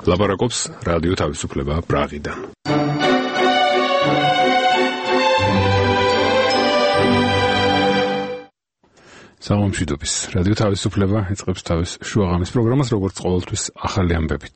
ლაპარაკობს რადიო თავისუფლება პრაღიდან. სამომშვიდობის რადიო თავისუფლება იწყებს თავის შუაღამის პროგრამას, როგორც ყოველთვის ახალი ამბებით.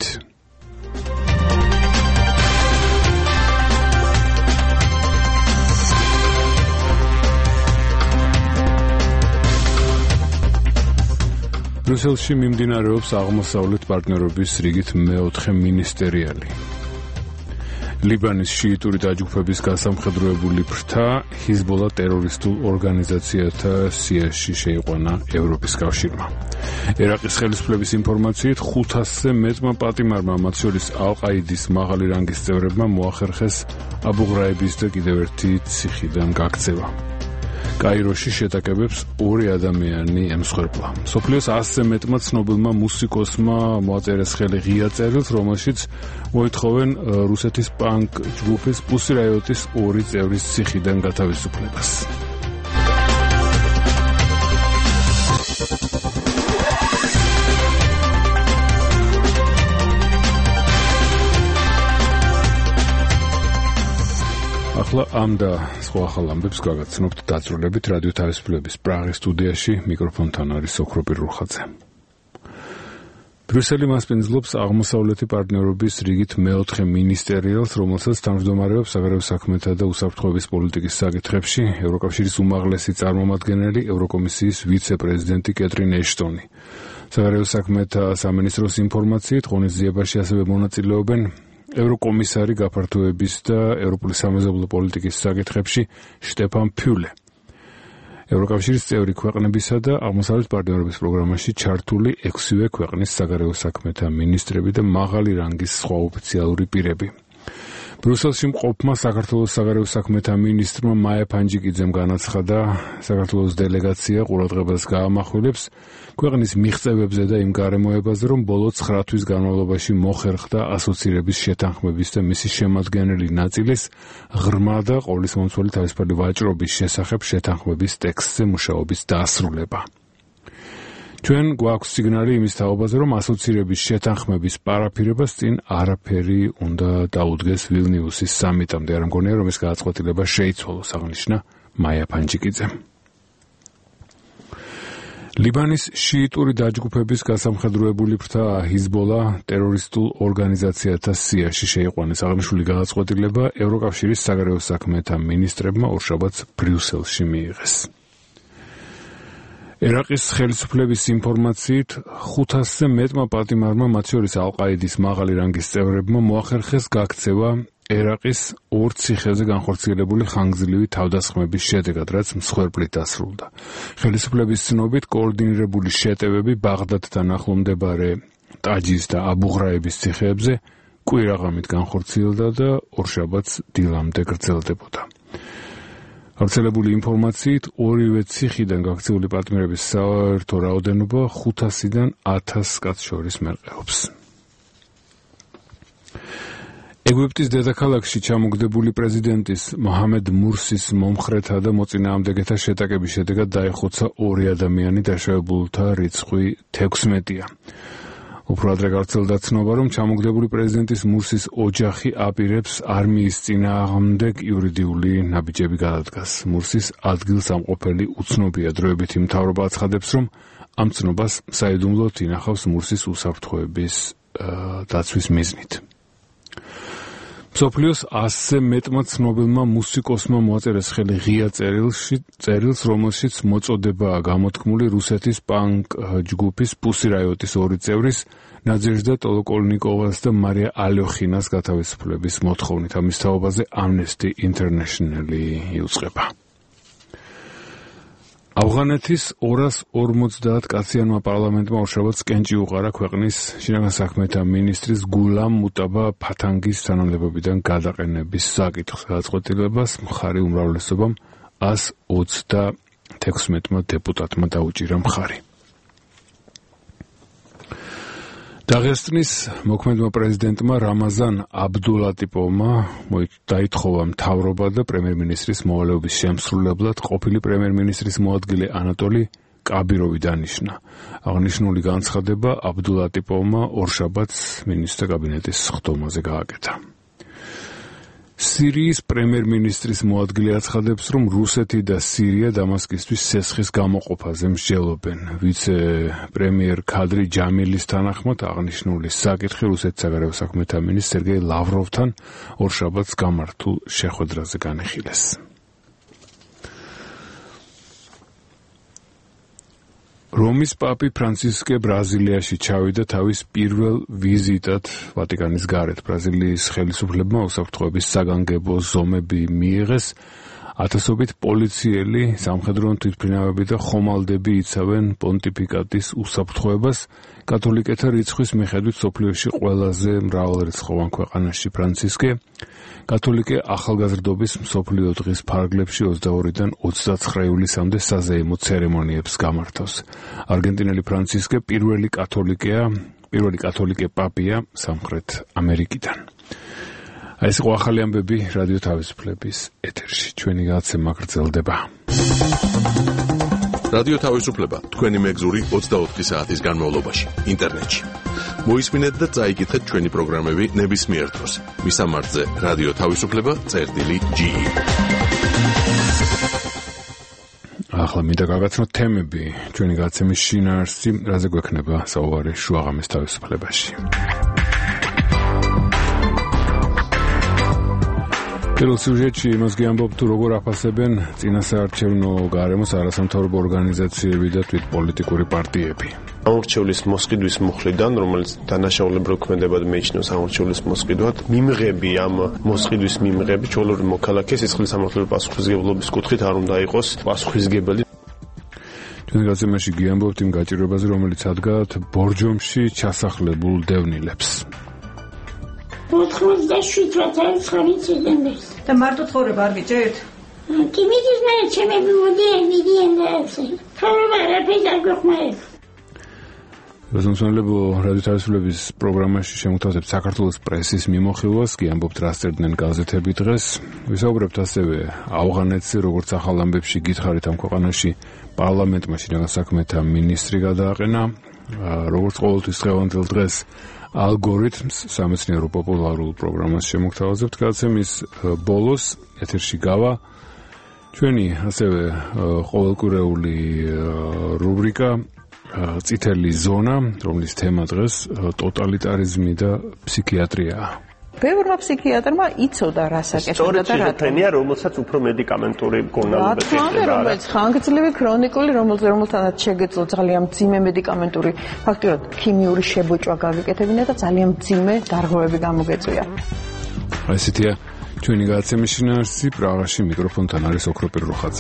ბრიუსელში მიმდინარეობს აღმოსავლეთ პარტნიორობის რიგით მეოთხე მინისტერიალი. ლიბანის შიიტური დაჯგუფების გასამხედროებული ფრთა ჰიზბოლა ტერორისტულ ორგანიზაციათა სიაში შეიყვანა ევროპის კავშირმა. ერაყის ხელისუფლების ინფორმაციით 500-ზე მეტმა პატიმარმა, მათ შორის ალ-ყაიდის მაღალი რანგის წევრებმა მოახერხეს აბუ-ღრაიბის და კიდევ ერთი ციხიდან გაქცევა. კაიროში შეტაკებებს 2 ადამიანი ემსხვერპლა. სოფლიოს 100-ზე მეტმა ცნობილმა მუსიკოსმა მოაწერეს ხელი ღია წერილს, რომელშიც მოითხოვენ რუსეთის პანკ ჯგუფის პუსი რაიოტის 2 წევრის ციხიდან გათავისუფლებას. ახლა ამ და სხვა ახალ ამბებს გაგაცნობთ დაწვრილებით რადიო თავისუფლების პრაღის სტუდიაში. მიკროფონთან არის ოქროპირ რუხაძე. ბრიუსელი მასპინძლობს აღმოსავლეთი პარტნიორობის რიგით მეოთხე მინისტერიალს, რომელსაც თავმჯდომარეობს საგარეო საქმეთა და უსაფრთხოების პოლიტიკის საკითხებში ევროკავშირის უმაღლესი წარმომადგენელი, ევროკომისიის ვიცე-პრეზიდენტი კეტრინ ეშტონი. საგარეო საქმეთა სამინისტროს ინფორმაციით ღონისძიებაში ასევე მონაწილეობენ ევროკომისარი გაფართოების და ევროპული სამეზობლო პოლიტიკის საკითხებში შტეფან ფიულე. ევროკავშირის წევრი ქვეყნებისა და აღმოსავლეთ პარტნიორობის პროგრამაში ჩართული 6-ვე ქვეყნის საგარეო საქმეთა მინისტრები და მაღალი რანგის სხვა ოფიციალური პირები. ბრიუსელში მყოფმა საქართველოს საგარეო საქმეთა მინისტრმა მაია ფანჯიკიძემ განაცხადა, საქართველოს დელეგაცია ყურადღებას გაამახვილებს ქვეყნის მიღწევებზე და იმ გარემოებაზე, რომ ბოლო 9 თვის განმავლობაში მოხერხდა ასოცირების შეთანხმების და მისი შემადგენელი ნაწილის ღრმა და ყოვლისმომცველი თავისუფალი ვაჭრობის შესახებ შეთანხმების ტექსტზე მუშაობის დასრულება. ჩვენ გვაქვს სიგნალი იმის თაობაზე, რომ ასოცირების შეთანხმების პარაფირებას წინ არაფერი უნდა დაუდგეს ვილნიუსის სამიტამდე. არ მგონია, რომ ეს გადაწყვეტილება შეიცვალოს, აღნიშნა მაია ფანჯიკიძემ. ლიბანის შიიტური დაჯგუფების გასამხედროებული ფრთა ჰიზბოლა ტერორისტულ ორგანიზაციათა სიაში შეიყვანეს. აღნიშნული გადაწყვეტილება ევროკავშირის საგარეო საქმეთა მინისტრებმა ორშაბათს ბრიუსელში მიიღეს. ერაყის ხელისუფლების ინფორმაციით 500-ზე მეტმა პატიმარმა, მათ შორის ალ-ყაიდის მაღალი რანგის წევრებმა მოახერხეს გაქცევა ერაყის 2 ციხეზე განხორციელებული ხანგრძლივი თავდასხმების შედეგად, რაც მსხვერპლით დასრულდა. ხელისუფლების ცნობით კოორდინირებული შეტევები ბაღდადთან ახლომდებარე ტაჯის და აბუ-ღრაიბის ციხეებზე კვირაღამით განხორციელდა და ორშაბათს დილამდე გრძელდებოდა. გავრცელებული ინფორმაციით 2-ვე ციხიდან გაქცეული პატიმრების საერთო რაოდენობა 500-დან 1000 კაცს შორის მერყეობს. ეგვიპტის დედაქალაქში ჩამოგდებული პრეზიდენტის მოჰამედ მურსის მომხრეთა და მოწინააღმდეგეთა შეტაკების შედეგად დაიხოცა 2 ადამიანი, დაშავებულთა რიცხვი 16-ია. უფრო ადრე გავრცელდა ცნობა, რომ ჩამოგდებული პრეზიდენტის მურსის ოჯახი აპირებს არმიის წინააღმდეგ იურიდიული ნაბიჯები გადადგას. მურსის ადგილსამყოფელი უცნობია. დროებითი მთავრობა აცხადებს, რომ ამ ცნობას საიდუმლოდ ინახავს მურსის უსაფრთხოების დაცვის მიზნით. მსოფლიოს 100-ზე მეტმა ცნობილმა მუსიკოსმა მოაწერეს ხელი ღია წერილს, რომელშიც მოწოდებაა გამოთქმული რუსეთის პანკ ჯგუფის პუსი რაიოტის 2 წევრის, ნაძეჟდა ტოლოკოლნიკოვას და მარია ალოხინას გათავისუფლების მოთხოვნით. ამის თაობაზე Amnesty International იუწყება. ავღანეთის 250 კაციანმა პარლამენტმა ორშაბათს კენჭი უყარა ქვეყნის შინაგან საქმეთა მინისტრის გულამ მუტაბა ფათანგის თანამდებობიდან გადაყენების საკითხს. გადაწყვეტილებას მხარი უმრავლესობამ 126 დეპუტატმა დაუჭირა მხარი. დაღესტნის მოქმედმა პრეზიდენტმა რამაზან აბდულატიპოვმა დაითხოვა მთავრობა და პრემიერ-მინისტრის მოვალეობის შემსრულებლად ყოფილი პრემიერ-მინისტრის მოადგილე ანატოლი კაბიროვი დანიშნა. აღნიშნული განცხადება აბდულატიპოვმა ორშაბათს მინისტრთა კაბინეტის ხდომაზე გააკეთა. სირიის პრემიერ-მინისტრის მოადგილე აცხადებს, რომ რუსეთი და სირია დამასკისთვის ცეცხლის გამოყოფაზე მსჯელობენ. ვიცე-პრემიერ ქადრი ჯამილის თანახმად აღნიშნული საკითხი რუსეთის საგარეო საქმეთა მინისტრ სერგეი ლავროვთან ორშაბათს გამართულ შეხვედრაზე განიხილეს. რომის პაპი ფრანცისკე ბრაზილიაში ჩავიდა თავის პირველ ვიზიტად ვატიკანის გარეთ. ბრაზილიის ხელისუფლებმა უსაფრთხოების საგანგებო ზომები მიიღეს. ათასობით პოლიციელი, სამხედრო თვითმფრინავები და ხომალდები იცავენ პონტიფიკატის უსაფრთხოებას. კათოლიკეთა რიცხვის მიხედვით სოფლიოში ყველაზე მრავალრიცხოვან ქვეყანაში ფრანცისკე კათოლიკე ახალგაზრდობის მსოფლიო დღის ფარგლებში 22-დან 29 ივლისამდე საზეიმო ცერემონიებს გამართავს. არგენტინელი ფრანცისკე პირველი კათოლიკე პაპია სამხრეთ ამერიკიდან. აი ეს იყო ახალი ამბები რადიო თავისუფლების ეთერში. ჩვენი გადაცემა გრძელდება. რადიო თავისუფლება თქვენი მეგზური 24 საათის განმავლობაში ინტერნეტში. მოისმინეთ და წაიკითხეთ ჩვენი პროგრამები ნებისმიერ დროს. მისამართზე რადიო თავისუფლება.ge. ახლა მინდა გავაცნოთ თემები ჩვენი გადაცემის შინაარსი, რაზე გვექნება საუბარი შუაღამის თავისუფლებაში. პირველ სიუჟეტში იმას გიამბობ თუ როგორ აფასებენ წინასაარჩევნო გარემოს არასამთავრობო ორგანიზაციები და თვითპოლიტიკური პარტიები. ამორჩევლის მოსყიდვის მუხლიდან, რომელიც დანაშაულებრივ ქმედებად მეჩნევს ამორჩევლის მოსყიდვად, მიმღები ამ მოსყიდვის მიმღები ჩვეულებრივი მოქალაქე სიცხლის სამართლებრივი პასუხისმგებლობის კუთხით არ უნდა იყოს პასუხისმგებელი. ჩვენ გადაცემაში გიამბობთ იმ გაჭირვებაზე, რომელიც ადგათ ბორჯომში ჩასახლებულ დევნილებს. 87 ხარიციდან და მარტო ცხოვრება არ გიჭირთ? კი მიდის მე ჩემები მოდიან და ასე. თავი არაფერს არ გვეხმარებ. რაზმსმელებო რადიო თავისუფლების პროგრამაში შემოგთავაზებთ საქართველოს პრესის მიმოხილვას, გიამბობთ რა სწერდნენ გაზეთები დღეს. ვისაუბრებთ ასევე ავღანეთზე, როგორც ახალ ამბებში გითხარით ამ ქვეყანაში პარლამენტმა შინაგან საქმეთა მინისტრი გადააყენა, როგორც ყოველთვის დღევანდელ დღეს ალგორითმს სამეცნიერო პოპულარულ პროგრამას შემოგთავაზებთ გადაცემის ბოლოს ეთერში გავა ჩვენი ასევე ყოველკვირეული რუბრიკა წითელი ზონა, რომლის თემა დღეს ტოტალიტარიზმი და ფსიქიატრიაა. ბევრმა ფსიქიატრმა იცოდა რა საკეთებდა და რა თემია, რომელსაც უფრო მედიკამენტური მკურნალობა შეეხება. რომელიც ხანგრძლივი ქრონიკული, რომელთანაც შეგეძლო ძალიან მძიმე მედიკამენტური, ფაქტობრივად ქიმიური შებოჭვა გაგეკეთებინა და ძალიან მძიმე დარღვევები გამოგეწვია. ესეთია ჩვენი გადაცემის შინაარსი. პრაღაში მიკროფონთან არის ოქრო პირრუხაძე.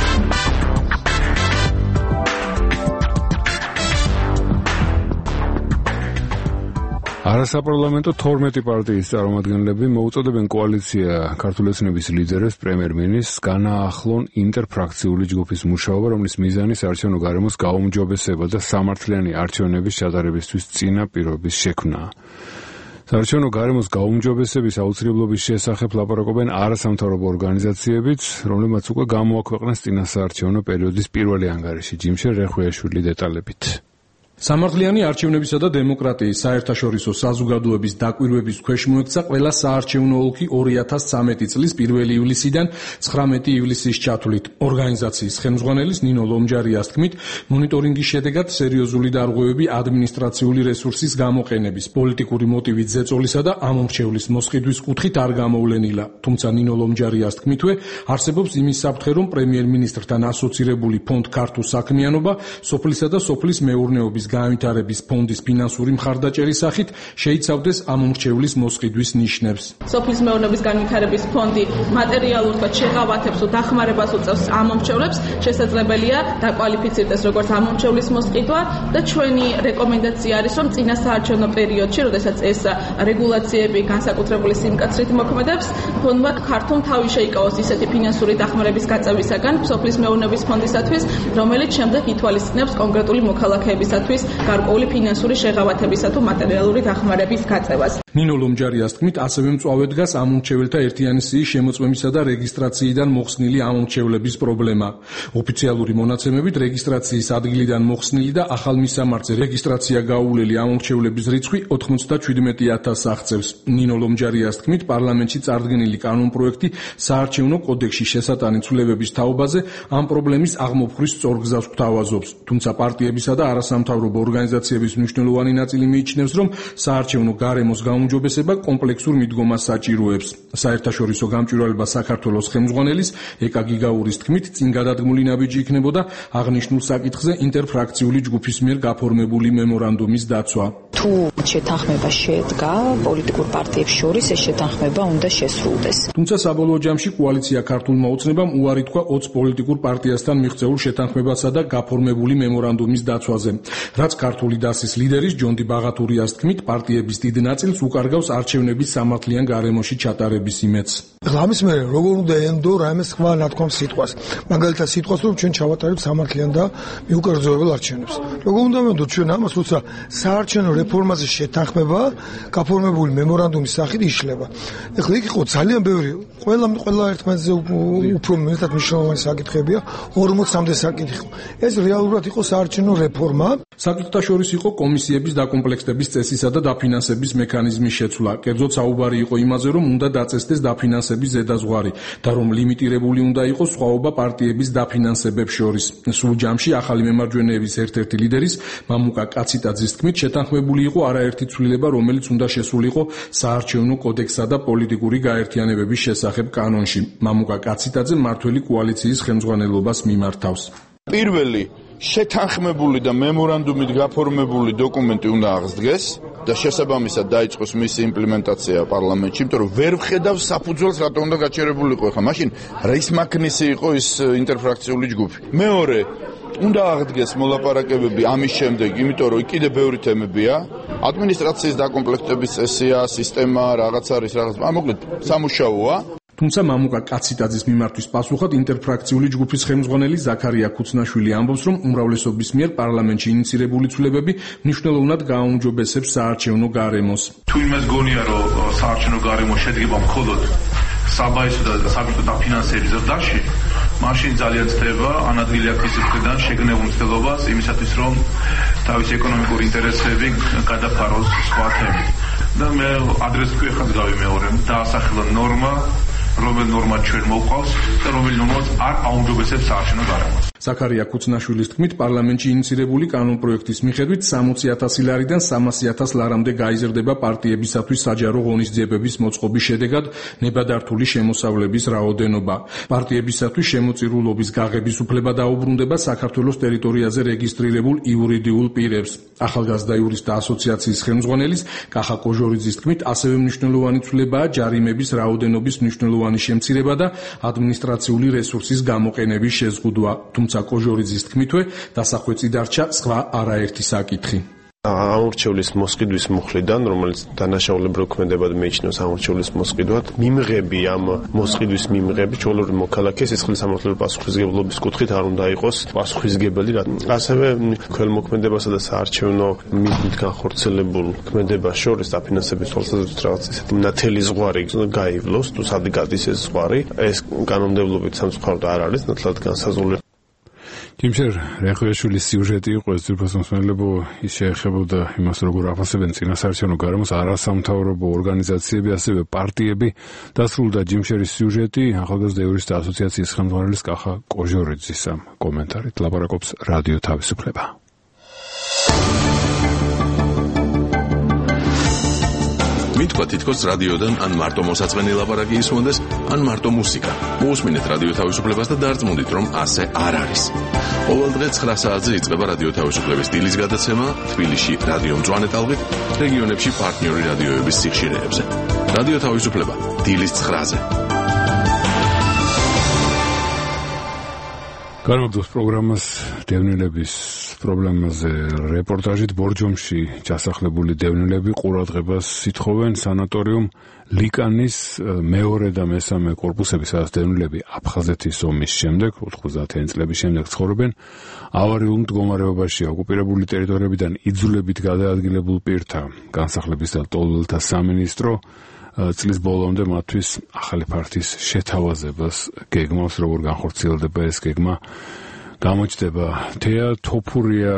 არასაპარლამენტო 12 პარტიის წარმომადგენლები მოუწოდებენ კოალიცია ქართული ოცნების ლიდერებს პრემიერ-მინისტრს განაახლონ ინტერფრაქციული ჯგუფის მუშაობა, რომლის მიზანი საარჩევნო გარემოს გაუმჯობესება და სამართლიანი არჩევნების ჩატარებისთვის წინაპირობის შექმნაა. საარჩევნო გარემოს გაუმჯობესების აუცილებლობის შესახებ ლაპარაკობენ არასამთავრობო ორგანიზაციებიც, რომლებმაც უკვე გამოაქვეყნეს წინასაარჩევნო პერიოდის პირველი ანგარიში. ჯიმშელ რეხვიაშვილი დეტალებით. სამართლიანი არჩევნებისა და დემოკრატიის საერთაშორისო საზოგადოების დაკვირვების ქვეშ მოექცა ყველა საარჩევნო ოლქი 2013 წლის 1 ივლისიდან 19 ივლისის ჩათვლით. ორგანიზაციის ხელმძღვანელის ნინო ლომჯარიას თქმით, მონიტორინგის შედეგად სერიოზული დარღვევები ადმინისტრაციული რესურსის გამოყენების, პოლიტიკური მოტივით ზეწოლისა და ამომრჩევლის მოსყიდვის კუთხით არ გამოვლენილა. თუმცა ნინო ლომჯარიას თქმითვე არსებობს იმის საფრთხე, რომ პრემიერ-მინისტრთან ასოცირებული ფონდ ქართულ საქმიანობა სოფლისა და სოფლის მეურნეობის განვითარების ფონდის ფინანსური მხარდაჭერის სახით შეიცავდეს ამომრჩევლის მოსყიდვის ნიშნებს. სოფლის მეურნეობის განვითარების ფონდი მატერიალურ შეღავათებს თუ დახმარებას უწევს ამომრჩევლებს, შესაძლებელია დაკვალიფიცირდეს როგორც ამომრჩევლის მოსყიდვა და ჩვენი რეკომენდაცია არის, რომ წინასაარჩევნო პერიოდში, როდესაც ეს რეგულაციები განსაკუთრებული სიმკაცრით მოქმედებს, ფონდმა ქართულ თავი შეიკავოს ისეთი ფინანსური დახმარების გაწევისაგან სოფლის მეურნეობის ფონდისათვის, რომელიც შემდეგ ითვალისწინებს კონკრეტული მოქალაქეებისათვის ხელისუფლების გარკვეული ფინანსური შეღავათებისა თუ მატერიალური დახმარების გაწევას. ნინო ლომჯარიას თქმით, ასევე მწვავე დგას ამომრჩეველთა ერთიანი სიის შემოწმებისა და რეგისტრაციიდან მოხსნილი ამომრჩევლების პრობლემა. ოფიციალური მონაცემებით რეგისტრაციის ადგილიდან მოხსნილი და ახალ მისამართზე რეგისტრაცია გაუვლელი ამომრჩევლების რიცხვი 97,000-ს აღწევს. ნინო ლომჯარიას თქმით, პარლამენტში წარდგენილი კანონპროექტი საარჩევნო კოდექსში შესატანი ცვლილებების თაობაზე ამ პრობლემის აღმოფხვის სწორ გზას გვთავაზობს. თუმცა პარტიებისა და არასამთავრობო ორგანიზაციების მნიშვნელოვანი ნაწილი მიიჩნევს, რომ საარჩევნო გარემოს გაუმჯობესება კომპლექსურ მიდგომას საჭიროებს. საერთაშორისო გამჭვირვალება საქართველოს ხელმძღვანელის ეკა გიგაურის თქმით, წინ გადადგმული ნაბიჯი იქნებოდა აღნიშნულ საკითხზე ინტერფრაქციული ჯგუფის მიერ გაფორმებული მემორანდუმის დაცვა. თუ შეთანხმება შედგა პოლიტიკურ პარტიებს შორის, ეს შეთანხმება უნდა შესრულდეს. თუმცა საბოლოო ჯამში კოალიცია ქართულმა ოცნებამ უარი თქვა 20 პოლიტიკურ პარტიასთან მიღწეულ შეთანხმებასა და გაფორმებული მემორანდუმის დაცვაზე. რაც ქართული დასის ლიდერის ჯონდი ბაღათურიას თქმით, პარტიების დიდ ნაწილს უკარგავს არჩევნების სამართლიან გარემოში ჩატარების იმედს. ამის მერე როგორ უნდა ენდო რაიმე სხვა ნათქვამს სიტყვას. მაგალითად სიტყვას, რომ ჩვენ ჩავატარებთ სამართლიან და მიუკერძოებელ არჩევნებს. როგორ უნდა მენდოთ ჩვენ ამას, როცა საარჩევნო რეფორმაზე შეთანხმება გაფორმებული მემორანდუმის სახით იშლება. ეხლა იქ იყო ძალიან ბევრი, ყველა ერთმანეთზე უფრო მეტად მნიშვნელოვანი საკითხებია, 40-მდე საკითხი. ეს რეალურად იყო საარჩევნო რეფორმა. საკითხთა შორის იყო კომისიების დაკომპლექტების წესისა და დაფინანსების მექანიზმის შეცვლა. კერძოდ საუბარი იყო იმაზე, რომ უნდა დაწესდეს დაფინანსების ზედაზღვარი და რომ ლიმიტირებული უნდა იყოს სხვაობა პარტიების დაფინანსებებს შორის. სულ ჯამში ახალი მემარჯვენეების ერთ-ერთი ლიდერის მამუკა კაციტაძის თქმით, შეთანხმებული იყო არაერთი ცვლილება, რომელიც უნდა შესულიყო საარჩევნო კოდექსსა და პოლიტიკური გაერთიანებების შესახებ კანონში. მამუკა კაციტაძე მმართველი კოალიციის ხელმძღვანელობას მიმართავს. პირველი შეთანხმებული და მემორანდუმით გაფორმებული დოკუმენტი უნდა აღსდგეს და შესაბამისად დაიწყოს მისი იმპლემენტაცია პარლამენტში, იმიტომ რომ ვერ ვხედავ საფუძველს რატო უნდა გაჩერებულიყო. ახლა მაშინ რის მაქნისი იყო ის ინტერფრაქციული ჯგუფი. მეორე, უნდა აღდგეს მოლაპარაკებები ამის შემდეგ, იმიტომ რომ კიდე ბევრი თემებია. ადმინისტრაციის დაკომპლექტების წესია, სისტემა, რაღაც არის, რაღაც. მოკლედ, სამუშაოა. თუმცა მამუკა კაციტაძის მიმართვის პასუხად ინტერფრაქციული ჯგუფის ხელმძღვანელი ზაქარია ქუცნაშვილი ამბობს, რომ უმრავლესობის მიერ პარლამენტში ინიცირებული ცვლილებები მნიშვნელოვნად გააუმჯობესებს საარჩევნო გარემოს. თუ იმას გონია, რომ საარჩევნო გარემო შედგება მხოლოდ საბაისო და საბჭოთა დაფინანსების ზრდაში, მაშინ ძალიან ცდება ანადგილი აქტივისტების მხრიდან შეგნებულ მცდელობას იმისათვის, რომ თავისი ეკონომიკური ინტერესები გადაფაროს სხვა თემით. და მე ადრეს თქვი, ახლა გავი მეორე, დაასახელა ნორმა, რომელი ნორმა ჩვენ მოყავს და რომელი ნორმაც არ აუმჯობესებს საარჩევნო გარემოს. ზაქარია ქუცნაშვილის თქმით, პარლამენტში ინიცირებული კანონპროექტის მიხედვით 60,000 ლარიდან 300,000 ლარამდე გაიზრდება პარტიებისათვის საჯარო ღონისძიებების მოწყობის შედეგად ნებადართული შემოსავლების რაოდენობა. პარტიებისათვის შემოწირულობის გაღების უფლება დაუბრუნდება საქართველოს ტერიტორიაზე რეგისტრირებულ იურიდიულ პირებს. ახალგაზრდა იურისტთა ასოციაციის ხელმძღვანელის კახა კოჟორიძის თქმით, ასევე მნიშვნელოვანი ცვლილებაა ჯარიმების რაოდენობის მნიშვნელოვანი შემცირება და ადმინისტრაციული რესურსის გამოყენების შეზღუდვა. თუმცა კოჟორიძის თქმითვე, დასახვეწი დარჩა სხვა არაერთი საკითხი. ამორჩევლის მოსყიდვის მუხლიდან, რომელიც დანაშაულებრივ ქმედებად მიიჩნევს ამორჩევლის მოსყიდვად, მიმღები ამ მოსყიდვის მიმღები ჩვეულებრივ მოქალაქეს სისხლის სამართლებრივ პასუხისმგებლობის კუთხით არ უნდა იყოს პასუხისმგებელი. ასევე ქველმოქმედებასა და საარჩევნო მიზნით განხორციელებულ ქმედებას შორის დაფინანსების თვალსაზრისით რაღაც ისეთი ნათელი ზღვარი გაივლოს, თუ სად გადის ეს ზღვარი, ეს კანონმდებლობით სამწუხაროდ არ არის ნათლად განსაზღვრული. ჯიმშერ რეხუაშვილის სიუჟეტი იყო ეს ძირფას მოსმენელებო ის შეეხებოდა იმას როგორ აფასებენ წინასაარჩევნო გარემოს არასამთავრობო ორგანიზაციები ასევე პარტიები დასრულდა ჯიმშერის სიუჟეტი ახალგაზრდა იურისტთა ასოციაციის ხელმძღვანელის კახა კოჟორიძის ამ კომენტარით ლაპარაკობს რადიო თავისუფლება. მითქვა თითქოს რადიოდან ან მარტო მოსაწყენი ლაპარაკი ისმოდეს, ან მარტო მუსიკა. მოусმინეთ რადიო თავისუფლებას და დარწმუნდით, რომ ასე არ არის. ყოველ დღე 9 საათზე იწყება რადიო თავისუფლების დილის გადაცემა თბილისში რადიო მწვანე ტალღით, რეგიონებში პარტნიორი რადიოების სიხშირეებზე. რადიო თავისუფლება დილის 9-ზე. განაგრძობს პროგრამას დევნილების პრობლემაზე რეპორტაჟით. ბორჯომში ჩასახლებული დევნილები ყურადღებას ითხოვენ სანატორიუმ ლიკანის მეორე და მესამე კორპუსები, სადაც დევნილები აფხაზეთის ომის შემდეგ 90-იანი წლების შემდეგ ცხოვრობენ. ავარიულ მდგომარეობაში ოკუპირებული ტერიტორიებიდან იძულებით გადაადგილებულ პირთა განსახლების და ტოლველთა სამინისტრო წლის ბოლომდე მათთვის ახალი ფართის შეთავაზებას გეგმავს. როგორ განხორციელდება ეს გეგმა, გამოჩნდება. თეა თოფურია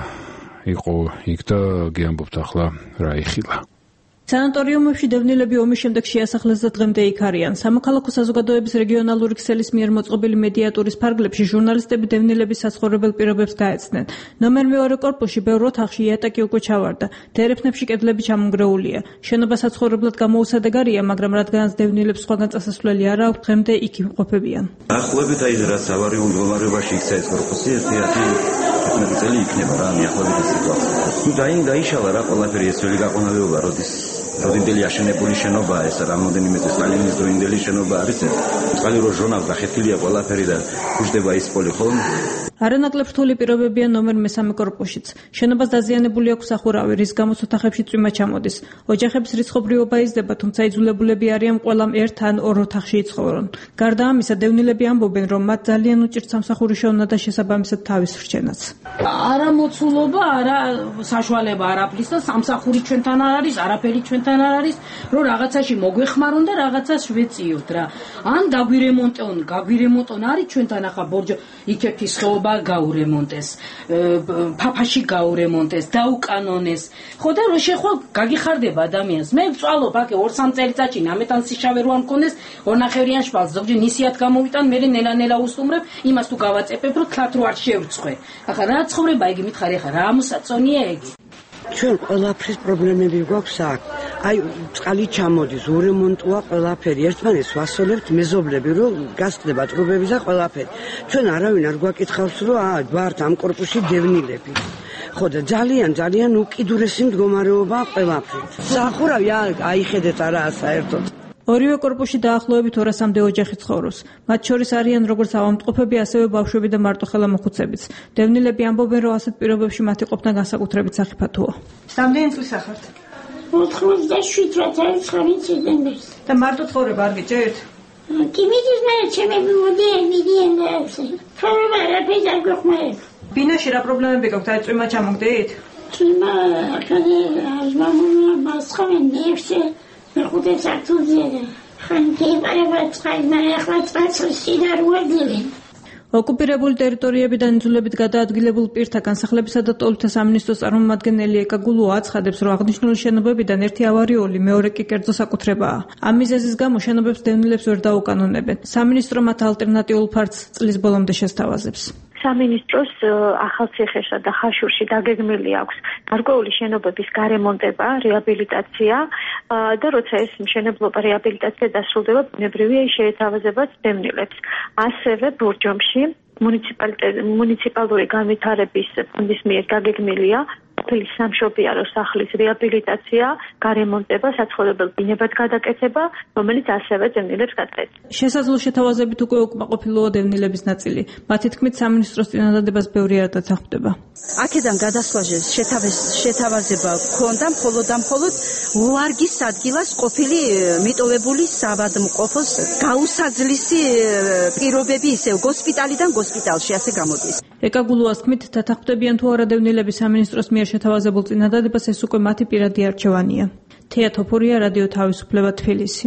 იყო იქ და გიამბობთ ახლა რა იხილა. სანატორიუმებში დევნილები ომის შემდეგ შეასახლეს და დღემდე იქ არიან. სამოქალაქო საზოგადოების რეგიონალური ქსელის მიერ მოწყობილი მედიატურის ფარგლებში ჟურნალისტები დევნილების საცხოვრებელ პირობებს გაეცნენ. ნომერ მეორე კორპუსში ბევრ ოთახში იატაკი უკვე ჩავარდა. თერეფნებში კედლები ჩამონგრეულია. შენობა საცხოვრებლად გამოუსადეგარია, მაგრამ რადგანაც დევნილებს სხვაგან წასასვლელი არ აქვს, დღემდე იქ იმყოფებიან. დაახლოებით აი რაც ავარიულ მდგომარეობაში იქცა ეს კორპუსი, ერთი წელი იქნება რა, მიახლოებით სიტუაცია. დაიშალა რა ყველაფერი ეს ძველი გაყონებობა, როდინდელი აშენებული შენობაა ეს, რამოდენიმე წლის სტალინის დროინდელი შენობა არის ეს. წყალი რო ჟონავს და ხეთილია ყველაფერი და გუჟდება ის პოლი ხოლმე. არანაკლებ რთული პირობებია ნომერ მესამე კორპუსშიც. შენობას დაზიანებული აქვს სახურავი, რის გამოც ოთახებში წვიმა ჩამოდის. ოჯახების რიცხობრიობა იზრდება, თუმცა იძულებულები არიან ყველამ ერთ ან ორ ოთახში იცხოვრონ. გარდა ამისა, დევნილები ამბობენ, რომ მათ ძალიან უჭირთ სამსახური შეუნა და შესაბამისად თავის რჩენაც. არა მოცულობა, არა საშუალება არაფრის და სამსახური ჩვენთან არ არის, არაფერი ჩვენთან არ არის, რომ რაღაცაში მოგვეხმარონ და რაღაცას ვეწიოთ რა. ან გაგვირემონტონ არის ჩვენთან ახლა ბორჯო იქეთი სხეობა გაურემონტეს, ფაფაში გაურემონტეს, დაუკანონეს. ხო და რო შეხვალ გაგიხარდება ადამიანს. მე ვწვალობ აქ 2-3 წელიწადში ნამეტან სიშავე რო არ მქონდეს, ორნახევრიან შპალს ზოგჯერ ნისიათ გამოვიტან, მე ნელა უსტუმრებ, იმას თუ გავაწეფებ, რომ თლათ რო არ შევრცხვე. ახლა რა ცხოვრება იგი მითხარი, ახლა რა მოსაწონია იგი? ჩვენ ყველაფრის პრობლემები გვაქვს აქ. აი წყალი ჩამოდის, ურემონტოა ყველაფერი. ერთმანეთს ვასწოლებთ მეზობლები, რომ გასხდება ტრუბები და ყველაფერი. ჩვენ არავინ არ გვაკითხავს, რომ ვართ ამ კორპუსში დევნილები. ხო და ძალიან უკიდურესი მდგომარეობაა ყველაფერი. სახურავი აიხედეთ არაა საერთოდ. ორივე კორპუსში დაახლოებით 200-მდე ოჯახი ცხოვრობს. მათ შორის არიან როგორც ავადმყოფები, ასევე ბავშვები და მარტოხელა მოხუცებიც. დევნილები ამბობენ, რომ ასეთ პირობებში მათი ყოფნა განსაკუთრებით სახიფათოა. რამდენი წლის ახართ? 87 წლის. და მარტო ცხოვრება არ გიჭერთ? კი მიდის მე ჩემები მოდიან და ასე. ცხოვრება არაფერს არ გვეხმარება. ბინაში რა პრობლემები გაქვთ? აი წვიმა ჩამოგდით? წვიმა ახალი აზმამულა მასხავენ ნერვზე. ხუთი საათია. ხანტი ოკუპირებული ტერიტორიებიდან იძულებით გადაადგილებულ პირთა განსახლებისა და ტოლთა სამინისტროს წარმომადგენელი ეკა გულუა აცხადებს, რომ აღნიშნული შენობებიდან ერთი ავარიული, მეორე კი კერძო საკუთრებაა. ამ მიზეზის გამო შენობებს დევნილებს ვერ დაუკანონებენ. სამინისტრო მათ ალტერნატიულ ფართს წლის ბოლომდე შესთავაზებს. სამინისტროს ახალციხესა და ხაშურში დაგეგმილი აქვს გარკვეული შენობების გარემონტება, რეაბილიტაცია და როცა ეს მშენებლობა რეაბილიტაცია დასრულდება, ბუნებრივია შეეთავაზებათ დევნილებს. ასევე ბორჯომში მუნიციპალური განვითარების ფონდის მიერ დაგეგმილია ყოფილი სამშობიარო სახლის რეაბილიტაცია, გარემონტება, საცხოვრებელ ბინებად გადაკეთება, რომელიც ასევე დევნილებს გადაეცა. შესაძლო შეთავაზებით უკვე უკმაყოფილოა დევნილების ნაწილი. მათი თქმით, სამინისტროს წინადადებას ბევრი არ დათანხმდება. აქედან გადასვლაზე შეთავაზება ჰქონდა მხოლოდ ვარგის ადგილას ყოფილი მიტოვებული საავადმყოფოს გაუსაძლისი პირობები ისევ გოსპიტალიდან გოსპიტალში ასე გამოდის. ეკა გულუას თქმით, დათანხმდებიან თუ არა დევნილების სამინისტროს მიერ შეთავაზებულ წინადადებას, ეს უკვე მათი პირადი არჩევანია. თეა თოფურია, რადიო თავისუფლება, თბილისი.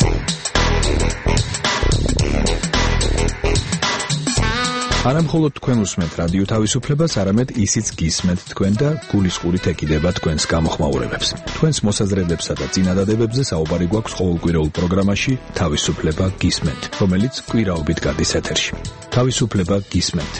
არა მხოლოდ თქვენ უსმენთ რადიო თავისუფლებას, არამედ ისიც გისმენთ თქვენ და გულისყურით ეკიდება თქვენს გამოხმაურებებს. თქვენს მოსაზრებებსა და წინადადებებზე საუბარი გვაქვს ყოველკვირეულ პროგრამაში თავისუფლება გისმენთ, რომელიც კვირაობით გადის ეთერში. თავისუფლება გისმენთ.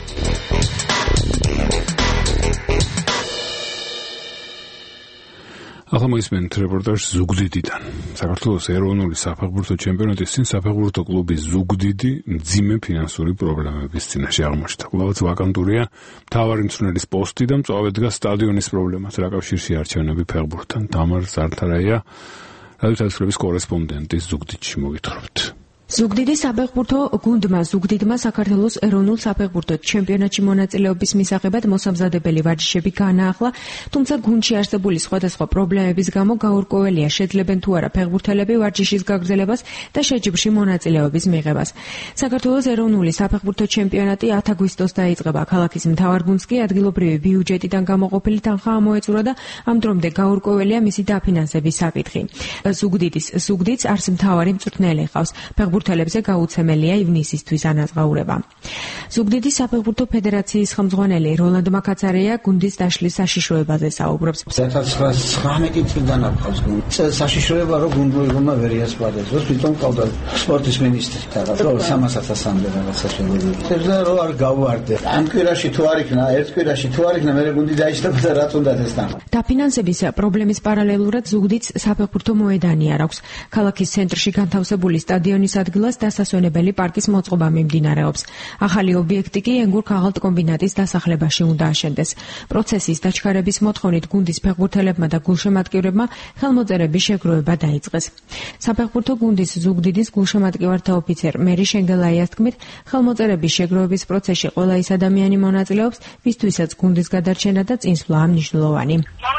ახლა მოისმენთ რეპორტაჟს ზუგდიდიდან. საქართველოს ეროვნული საფეხბურთო ჩემპიონატის წინ საფეხბურთო კლუბი ზუგდიდი მძიმე ფინანსური პრობლემების წინაშე აღმოჩნდა. კვლავაც ვაკანტურია მთავარი მწვრთნელის პოსტი და მწვავედ დგას სტადიონის პრობლემაც. რა კავშირში არჩევნები ფეხბურთთან? თამარ ზართარაია, რადიო თავისუფლების კორესპონდენტი ზუგდიდში, მოგითხრობთ. ზუგდიდის საფეხბურთო გუნდმა ზუგდიდმა საქართველოს ეროვნულ საფეხბურთო ჩემპიონატში მონაწილეობის მისაღებად მოსამზადებელი ვარჯიშები გაანაახლა, თუმცა გუნდში არსებული სხვადასხვა პრობლემების გამო გაურკვეველია შეძლებენ თუ არა ფეხბურთელები ვარჯიშის გაგრძელებას და შეჯიბრში მონაწილეობის მიღებას. საქართველოს ეროვნული საფეხბურთო ჩემპიონატი 10 აგვისტოს დაიწყება. ქალაქის მთავარ გუნდს კი ადგილობრივი ბიუჯეტიდან გამოყოფილი თანხა ამოეწურა და ამ დრომდე გაურკვეველია მისი დაფინანსების საკითხი. ზუგდიდს არც მთავარი მწვრთნელი ჰყავს. ფეხბურთელებზე გაუცემელია ივნისისთვის ანაზღაურება. ზუგდიდის საფეხბურთო ფედერაციის ხელმძღვანელი როლანდ მაკაცარია გუნდის დაშლის საშიშროებაზე საუბრობს. 1919 წლიდან აქვს გუნდი. საშიშროება რო გუნდმა ვერ იასპარეზოს, თვითონ ყავდა სპორტის მინისტრი და 300.000-ამდე რაღაცა შეგვიძლია. და რო არ გავვარდე. ამ კვირაში თუ არ იქნა, ერთ კვირაში თუ არ იქნა, მე გუნდი დაიშლებოდა რა თუნდაც ეს თამა. დაფინანსების პრობლემის პარალელურად ზუგდიდს საფეხბურთო მოედანი არ აქვს. ქალაქის ცენტრში განთავსებული სტადიონის ადგილას დასასვენებელი პარკის მოწყობა მიმდინარეობს. ახალი ობიექტი კი ენგურ-ქაღალდ კომბინატის დასახლებაში უნდა აშენდეს. პროცესის დაჩქარების მოთხოვნით გუნდის ფეხბურთელებმა და გულშემატკივრებმა ხელმოწერების შეგროვება დაიწყეს. საფეხბურთო გუნდის ზუგდიდის გულშემატკივართა ოფიცერ მერი შენგელაიას თქმით, ხელმოწერების შეგროვების პროცესში ყველა ის ადამიანი მონაწილეობს, ვისთვისაც გუნდის გადარჩენა და წინსვლა მნიშვნელოვანი.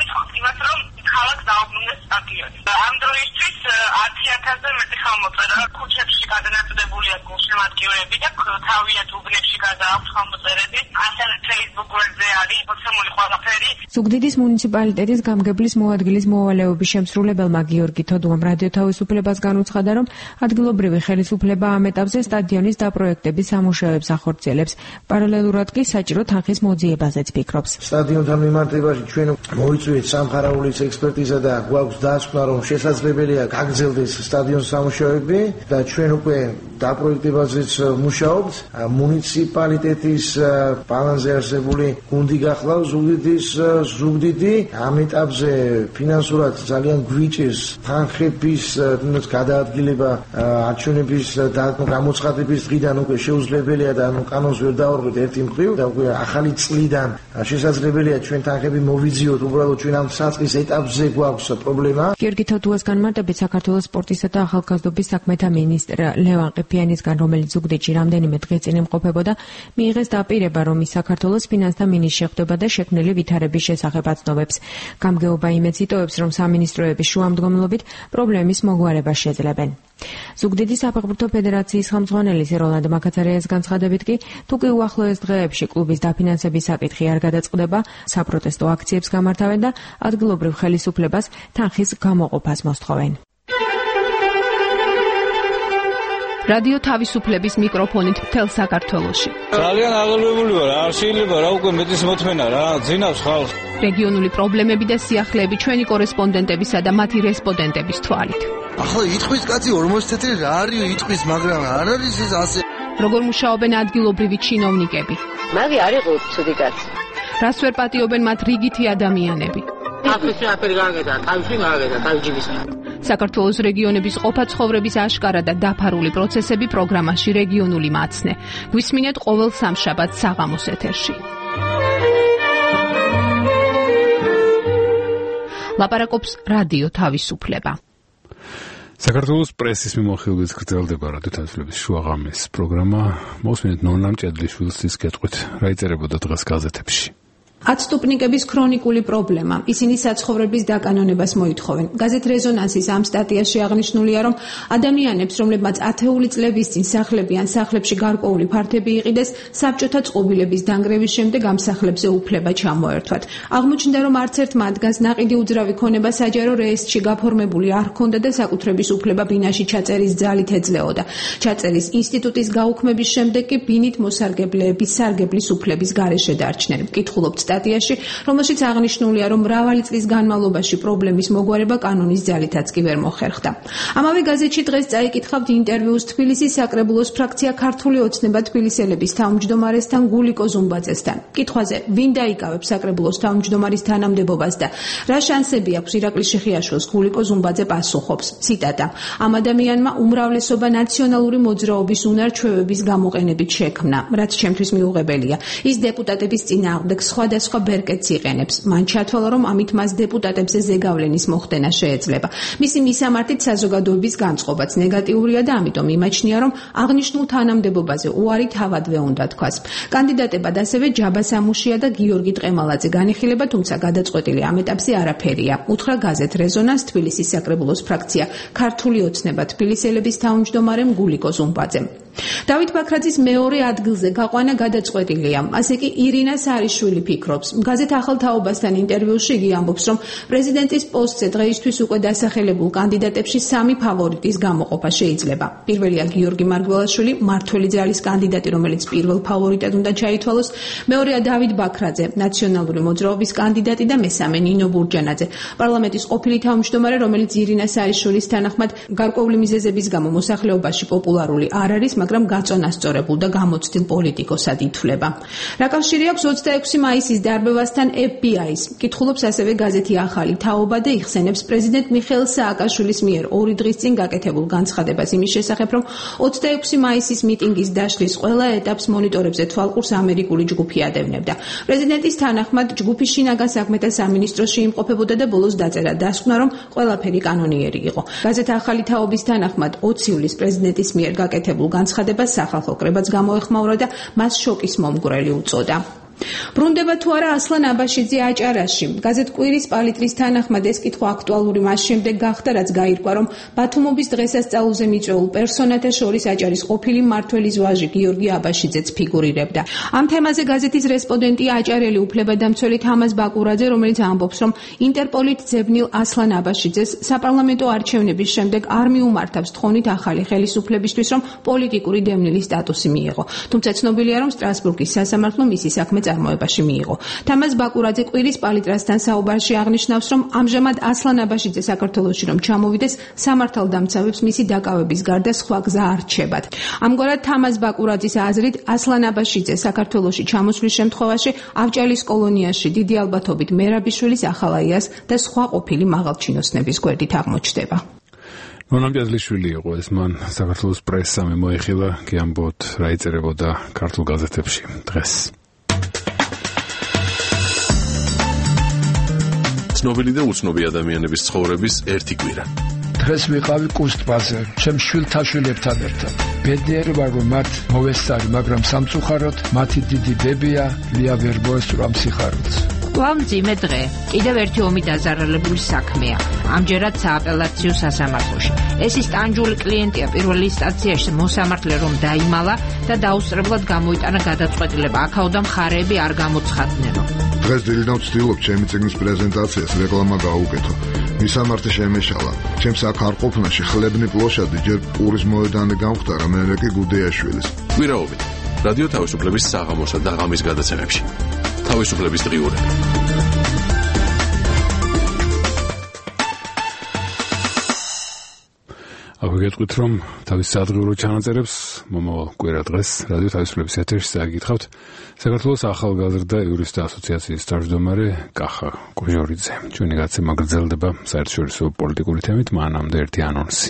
ქალაქს დაუბრუნდეს სტადიონი. ამ დროისთვის 10,000-ზე მეტი ხელმოწერა ქუჩებში გადანაწილებულია გულშემატკივრები და თავიანთ უბნებში გადააქვთ ხელმოწერები. ასევე Facebook-ზე არის მოცემული ყველაფერი. ზუგდიდის მუნიციპალიტეტის გამგებლის მოადგილის მოვალეობის შემსრულებელმა გიორგი თოდუამ რადიო თავისუფლებას განუცხადა, რომ ადგილობრივი ხელისუფლება ამ ეტაპზე სტადიონის დაპროექტების სამუშაოებს ახორციელებს. პარალელურად კი საჭირო თანხის მოძიებაზეც ფიქრობს. სტადიონთან მიმართებაში ჩვენ მოიწვიეთ სამხარაულის ექსპერტიზა და გვაქვს დასკვნა, რომ შესაძლებელია გაგრძელდეს სტადიონის სამუშაოები და ჩვენ უკვე დაპროექტებაზეც მუშაობთ. მუნიციპალიტეტის პლანზე არსებული გუნდი გახლავს ზუგდიდი. ამ ეტაპზე ფინანსურად ძალიან გვიჭირს თანხების გადაადგილება არჩევნების გამოცხადების დღიდან უკვე შეუძლებელია და კანონს ვერ დავარღვით ერთი მხრივ და უკვე ახალი წლიდან შესაძლებელია ჩვენ თანხები მოვიძიოთ. უბრალოდ ჩვენ ამ საწყის ეტაპზე გვაქვს პრობლემა. გიორგი თოდუას განმარტებით საქართველოს სპორტისა და ახალგაზრდობის საქმეთა მინისტრ ლევან ყიფიანისგან, რომელიც ზუგდიდში რამდენიმე დღე წინ იმყოფებოდა, მიიღეს დაპირება, რომ ის საქართველოს ფინანსთა მინისტრს შეხვდება და შექმნილი ვითარების შესახებ აცნობებს. გამგეობა იმედს იტოვებს, რომ სამინისტროების შუამდგომლობით პრობლემის მოგვარებას შეძლებენ. ზუგდიდის საფეხბურთო ფედერაციის ხელმძღვანელის როლანდ მაკაცარიას განცხადებით კი, თუ კი უახლოეს დღეებში კლუბის დაფინანსების საკითხი არ გადაწყდება, საპროტესტო აქციებს გამართავენ და ადგილობრივ ხელისუფლებას თანხის გამოყოფას მოსთხოვენ. რადიო თავისუფლების მიკროფონით მთელ საქართველოში. ძალიან აღელვებული ვარ, არ შეიძლება რა უკვე მეტის მოთმენა რა, ძინავს ხალხს. რეგიონული პრობლემები და სიახლეები ჩვენი კორესპონდენტებისა და მათი რესპონდენტების თვალით. ახლა იტყვის კაცი 40 თეთრი რა არის იტყვის, მაგრამ არ არის ეს ასე. როგორ მუშაობენ ადგილობრივი ჩინოვნიკები? მაგი არ იყო ცუდი კაცი. რას ვერ პატიობენ მათ რიგითი ადამიანები? აფრიკაში აფერი გააკეთა, თავში გააკეთა, თავჯიბის. საქართველოს რეგიონების ყოფა ცხოვრების აშკარა და დაფარული პროცესები პროგრამაში რეგიონული მაცნე. გვისმინეთ ყოველ სამშაბათს საღამოს ეთერში. ლაპარაკობს რადიო თავისუფლება. საქართველოს პრესის მიმოხილვით გრძელდება რადიო თავისუფლების შუაღამის პროგრამა. მოსმინეთ ნონა მჭედლიშვილის სიტყვით, რა იწერებოდა დღეს გაზეთებში. აცტუპნიკების ქრონიკული პრობლემა. ისინი საცხოვრების დაკანონებას მოითხოვენ. გაზეთ რეზონანსის ამ სტატიაში აღნიშნულია, რომ ადამიანებს, რომლებმაც ათეული წლების წინ სახლები ან სახლებში გარკვეული ფართები იყიდეს, საბჭოთა წყობილების დანგრევის შემდეგ ამ სახლებზე უფლება ჩამოერთვათ. აღმოჩნდა, რომ არც ერთ მათგანს ნაყიდი უძრავი ქონება საჯარო რეესტრში გაფორმებული არ ჰქონდა და საკუთრების უფლება ბინაში ჩაწერის ძალით ეძლეოდა. ჩაწერის ინსტიტუტის გაუქმების შემდეგ კი ბინით მოსარგებლეების სარგებლის უფლების გარეშე დარჩნენ. ვკითხულობთ სტატიაში, რომელშიც აღნიშნულია, რომ მრავალი წლის განმავლობაში პრობლემის მოგვარება კანონის ძალითაც კი ვერ მოხერხდა. ამავე გაზეთში დღეს წაიკითხავთ ინტერვიუს თბილისის საკრებულოს ფრაქცია ქართული ოცნება თბილისელების თავმჯდომარესთან გულიკო ზუმბაძესთან. კითხვაზე, ვინ დაიკავებს საკრებულოს თავმჯდომარის თანამდებობას და რა შანსები აქვს ირაკლი შეხიაშვილს, გულიკო ზუმბაძე პასუხობს. ციტატა: ამ ადამიანმა უმრავლესობა ნაციონალური მოძრაობის უნარ-ჩვევების გამოყენებით შექმნა, რაც ჩემთვის მიუღებელია. ის დეპუტატების წინააღმდეგ სხვადასხვა სხვადასხვა ბერკეტს იყენებს. მან ჩათვალა, რომ ამით მას დეპუტატებზე ზეგავლენის მოხდენა შეეძლება. მისი მისამართით საზოგადოების განწყობაც ნეგატიურია და ამიტომ იმაჩნია, რომ აღნიშნულ თანამდებობაზე უარი თავადვე უნდა თქვას. კანდიდატებად ასევე ჯაბა სამუშია და გიორგი ტყემალაძე განიხილება, თუმცა გადაწყვეტილი ამ ეტაპზე არაფერია. უთხრა გაზეთ რეზონანს თბილისის საკრებულოს ფრაქცია ქართული ოცნება თბილისელების თავმჯდომარემ გულიკო ზუმბაძემ. დავით ბაქრაძის მეორე ადგილზე გაყვანა გადაწყვეტილია. ასე კი ირინა სარიშვილი ფიქრობს. გაზეთ ახალ თაობასთან ინტერვიუში იგი ამბობს, რომ პრეზიდენტის პოსტზე დღეისთვის უკვე დასახელებულ კანდიდატებში 3 ფავორიტის გამოყოფა შეიძლება. პირველია გიორგი მარგველაშვილი, მართველი ძალის კანდიდატი, რომელიც პირველ ფავორიტად უნდა ჩაითვალოს. მეორეა დავით ბაქრაძე, ნაციონალური მოძრაობის კანდიდატი და მესამე ნინო ბურჯანაძე, პარლამენტის ყოფილი თავმჯდომარე, რომელიც ირინა სარიშვილის თანახმად გარკვეული მიზეზების გამო მოსახლეობაში პოპულარული არ არის, მაგრამ გაწონასწორებულ და გამოცდილ პოლიტიკოსად ითვლება. რა კავშირი აქვს 26 მაისის დარბევასთან FBI-ს? კითხულობს ასევე გაზეთი ახალი თაობა და იხსენებს პრეზიდენტ მიხეილ სააკაშვილის მიერ 2 დღის წინ გაკეთებულ განცხადებას იმის შესახებ, რომ 26 მაისის მიტინგის დაშლის ყველა ეტაპს მონიტორებზე თვალყურს ამერიკული ჯგუფი ადევნებდა. პრეზიდენტის თანახმად ჯგუფი შინაგან საქმეთა სამინისტროში იმყოფებოდა და ბოლოს დაწერა დასკვნა, რომ ყველაფერი კანონიერი იყო. გაზეთ ახალი თაობის თანახმად 20 ივლისს პრეზიდენტის მიერ გაკეთებულ განცხადებას სახალხო კრებაც გამოეხმაურა და მას შოკის მომგვრელი უწოდა. ბრუნდება თუ არა ასლან აბაშიძე აჭარაში? გაზეთ კვირის პალიტრის თანახმად ეს კითხვა აქტუალური მას შემდეგ გახდა, რაც გაირკვა, რომ ბათუმობის დღესასწაულზე მიწვეულ პერსონათა შორის აჭარის ყოფილი მმართველის ვაჟი გიორგი აბაშიძეც ფიგურირებდა. ამ თემაზე გაზეთის რესპონდენტია აჭარელი უფლებადამცველი თამაზ ბაკურაძე, რომელიც ამბობს, რომ ინტერპოლით ძებნილ ასლან აბაშიძეს საპარლამენტო არჩევნების შემდეგ არ მიუმართავს თხოვნით ახალი ხელისუფლებისთვის, რომ პოლიტიკური დევნილის სტატუსი მიიღო. თუმცა ცნობილია, რომ სტრასბურგის სასამართლომ მისი საქმე წარმოებაში მიიღო. თამაზ ბაკურაძე კვირის პალიტრასთან საუბარში აღნიშნავს, რომ ამჟამად ასლან აბაშიძე საქართველოში რომ ჩამოვიდეს, სამართალდამცავებს მისი დაკავების გარდა სხვა გზა არ რჩებათ. ამგვარად თამაზ ბაკურაძის აზრით, ასლან აბაშიძე საქართველოში ჩამოსვლის შემთხვევაში ავჭალის კოლონიაში დიდი ალბათობით მერაბიშვილის ახალაიას და სხვა ყოფილი მაღალჩინოსნების გვერდით აღმოჩნდება. მონამჭაძლიშვილი იყო ეს, მან საქართველოს პრესა მოიხილა, კი ამბობთ რა იწერებოდა ქართულ გაზეთებში დღეს. ცნობილი და უცნობი ადამიანების ცხოვრების ერთი კვირა. დღეს ვიყავი კუს ტბაზე, ჩემ შვილთა შვილებთან ერთად. ბედნიერი ვარ, რომ მათ მოვესწარი, მაგრამ სამწუხაროდ მათი დიდი დებია ლია ვერ მოესწრო ამ სიხარულს. კვლავ მძიმე დღე. კიდევ ერთი ომი დაზარალებული საქმეა. ამჯერად სააპელაციო სასამართლოში. ეს ის ტანჯული კლიენტია პირველი ინსტანციაში მოსამართლე რომ დაიმალა და დაუსწრებლად გამოიტანა გადაწყვეტილება. აქაოდა მხარეები არ გამოცხადნენო. დღეს დილიდან ვცდილობ ჩემი წიგნის პრეზენტაციას რეკლამა გაუკეთო. მისამართი შემეშალა. ჩემს აქ არ ყოფნაში ხლებნი პლოშადი ჯერ პურის მოედანი გამختარა, მერე კი გუდეაშვილის. კვირაობით რადიო თავისუფლების საღამოსა და ღამის გადაცემებში. თავისუფლების დღიურები. აქ გეტყვით, რომ თავის სადღიურო ჩანაწერებს მომავალ კვირა დღეს რადიო თავისუფლების ეთერში წაგიკითხავთ საქართველოს ახალგაზრდა იურისტთა ასოციაციის თავმჯდომარე კახა კუჟორიძე. ჩვენი გაცემა გრძელდება საერთაშორისო პოლიტიკური თემით, მანამდე ერთი ანონსი.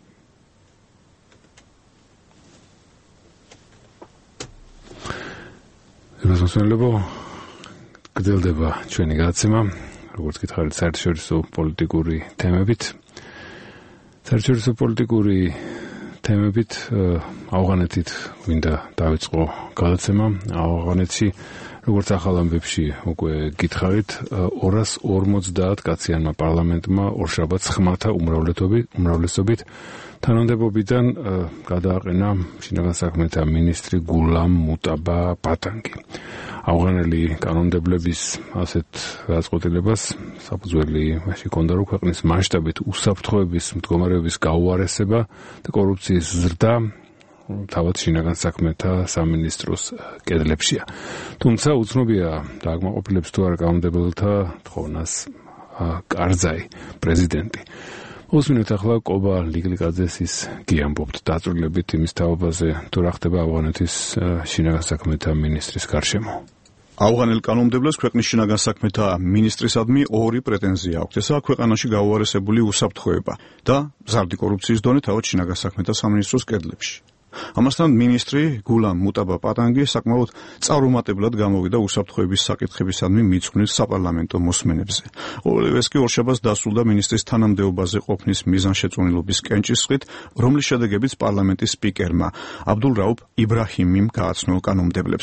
მოსმენლებო, გრძელდება ჩვენი გაცემა, როგორც გითხარით, საერთაშორისო პოლიტიკური თემებით. საერთაშორისო პოლიტიკური თემებით ავღანეთით მინდა დავიწყო გადაცემა. ავღანეთში, როგორც ახალ ამბებში უკვე გითხარით, 250 კაციანმა პარლამენტმა ორშაბათს ხმათა უმრავლესობით თანამდებობიდან გადააყენა შინაგან საქმეთა მინისტრი გულამ მუტაბა ბატანგი. ავღანელი კანონმდებლების ასეთ გადაწყვეტილებას საფუძველი მაშინ ჰქონდა, რომ ქვეყნის მასშტაბით უსაფრთხოების მდგომარეობის გაუარესება და კორუფციის ზრდა თავად შინაგან საქმეთა სამინისტროს კედლებშია. თუმცა უცნობია დააკმაყოფილებს თუ არა კანონმდებელთა თხოვნას კარზაი პრეზიდენტი. უსმინეთ ახლა კობა ლიგლიკაძეს კი ამბობთ დაწვრილებით იმის თაობაზე, თუ რა ხდება ავღანეთის შინაგან საქმეთა მინისტრის გარშემო. ავღანელ კანონმდებლებს ქვეყნის შინაგან საქმეთა მინისტრისადმი 2 პრეტენზია აქვს. ესაა ქვეყანაში გაუარესებული უსაფრთხოება და მზარდი კორუფციის დონე თავად შინაგან საქმეთა სამინისტროს კედლებში. ამასთან მინისტრი გულამ მუტაბა პატანგი საკმაოდ წარუმატებლად გამოვიდა უსაფრთხოების საკითხებისადმი მიძღვნის საპარლამენტო მოსმენებზე. ყოველივე ეს კი ორშაბათს დასრულდა მინისტრის თანამდებობაზე ყოფნის მიზანშეწონილობის კენჭისყრით, რომლის შედეგებიც პარლამენტის სპიკერმა აბდულ რაუფ იბრაჰიმიმ გააცნო კანონმდებლებს.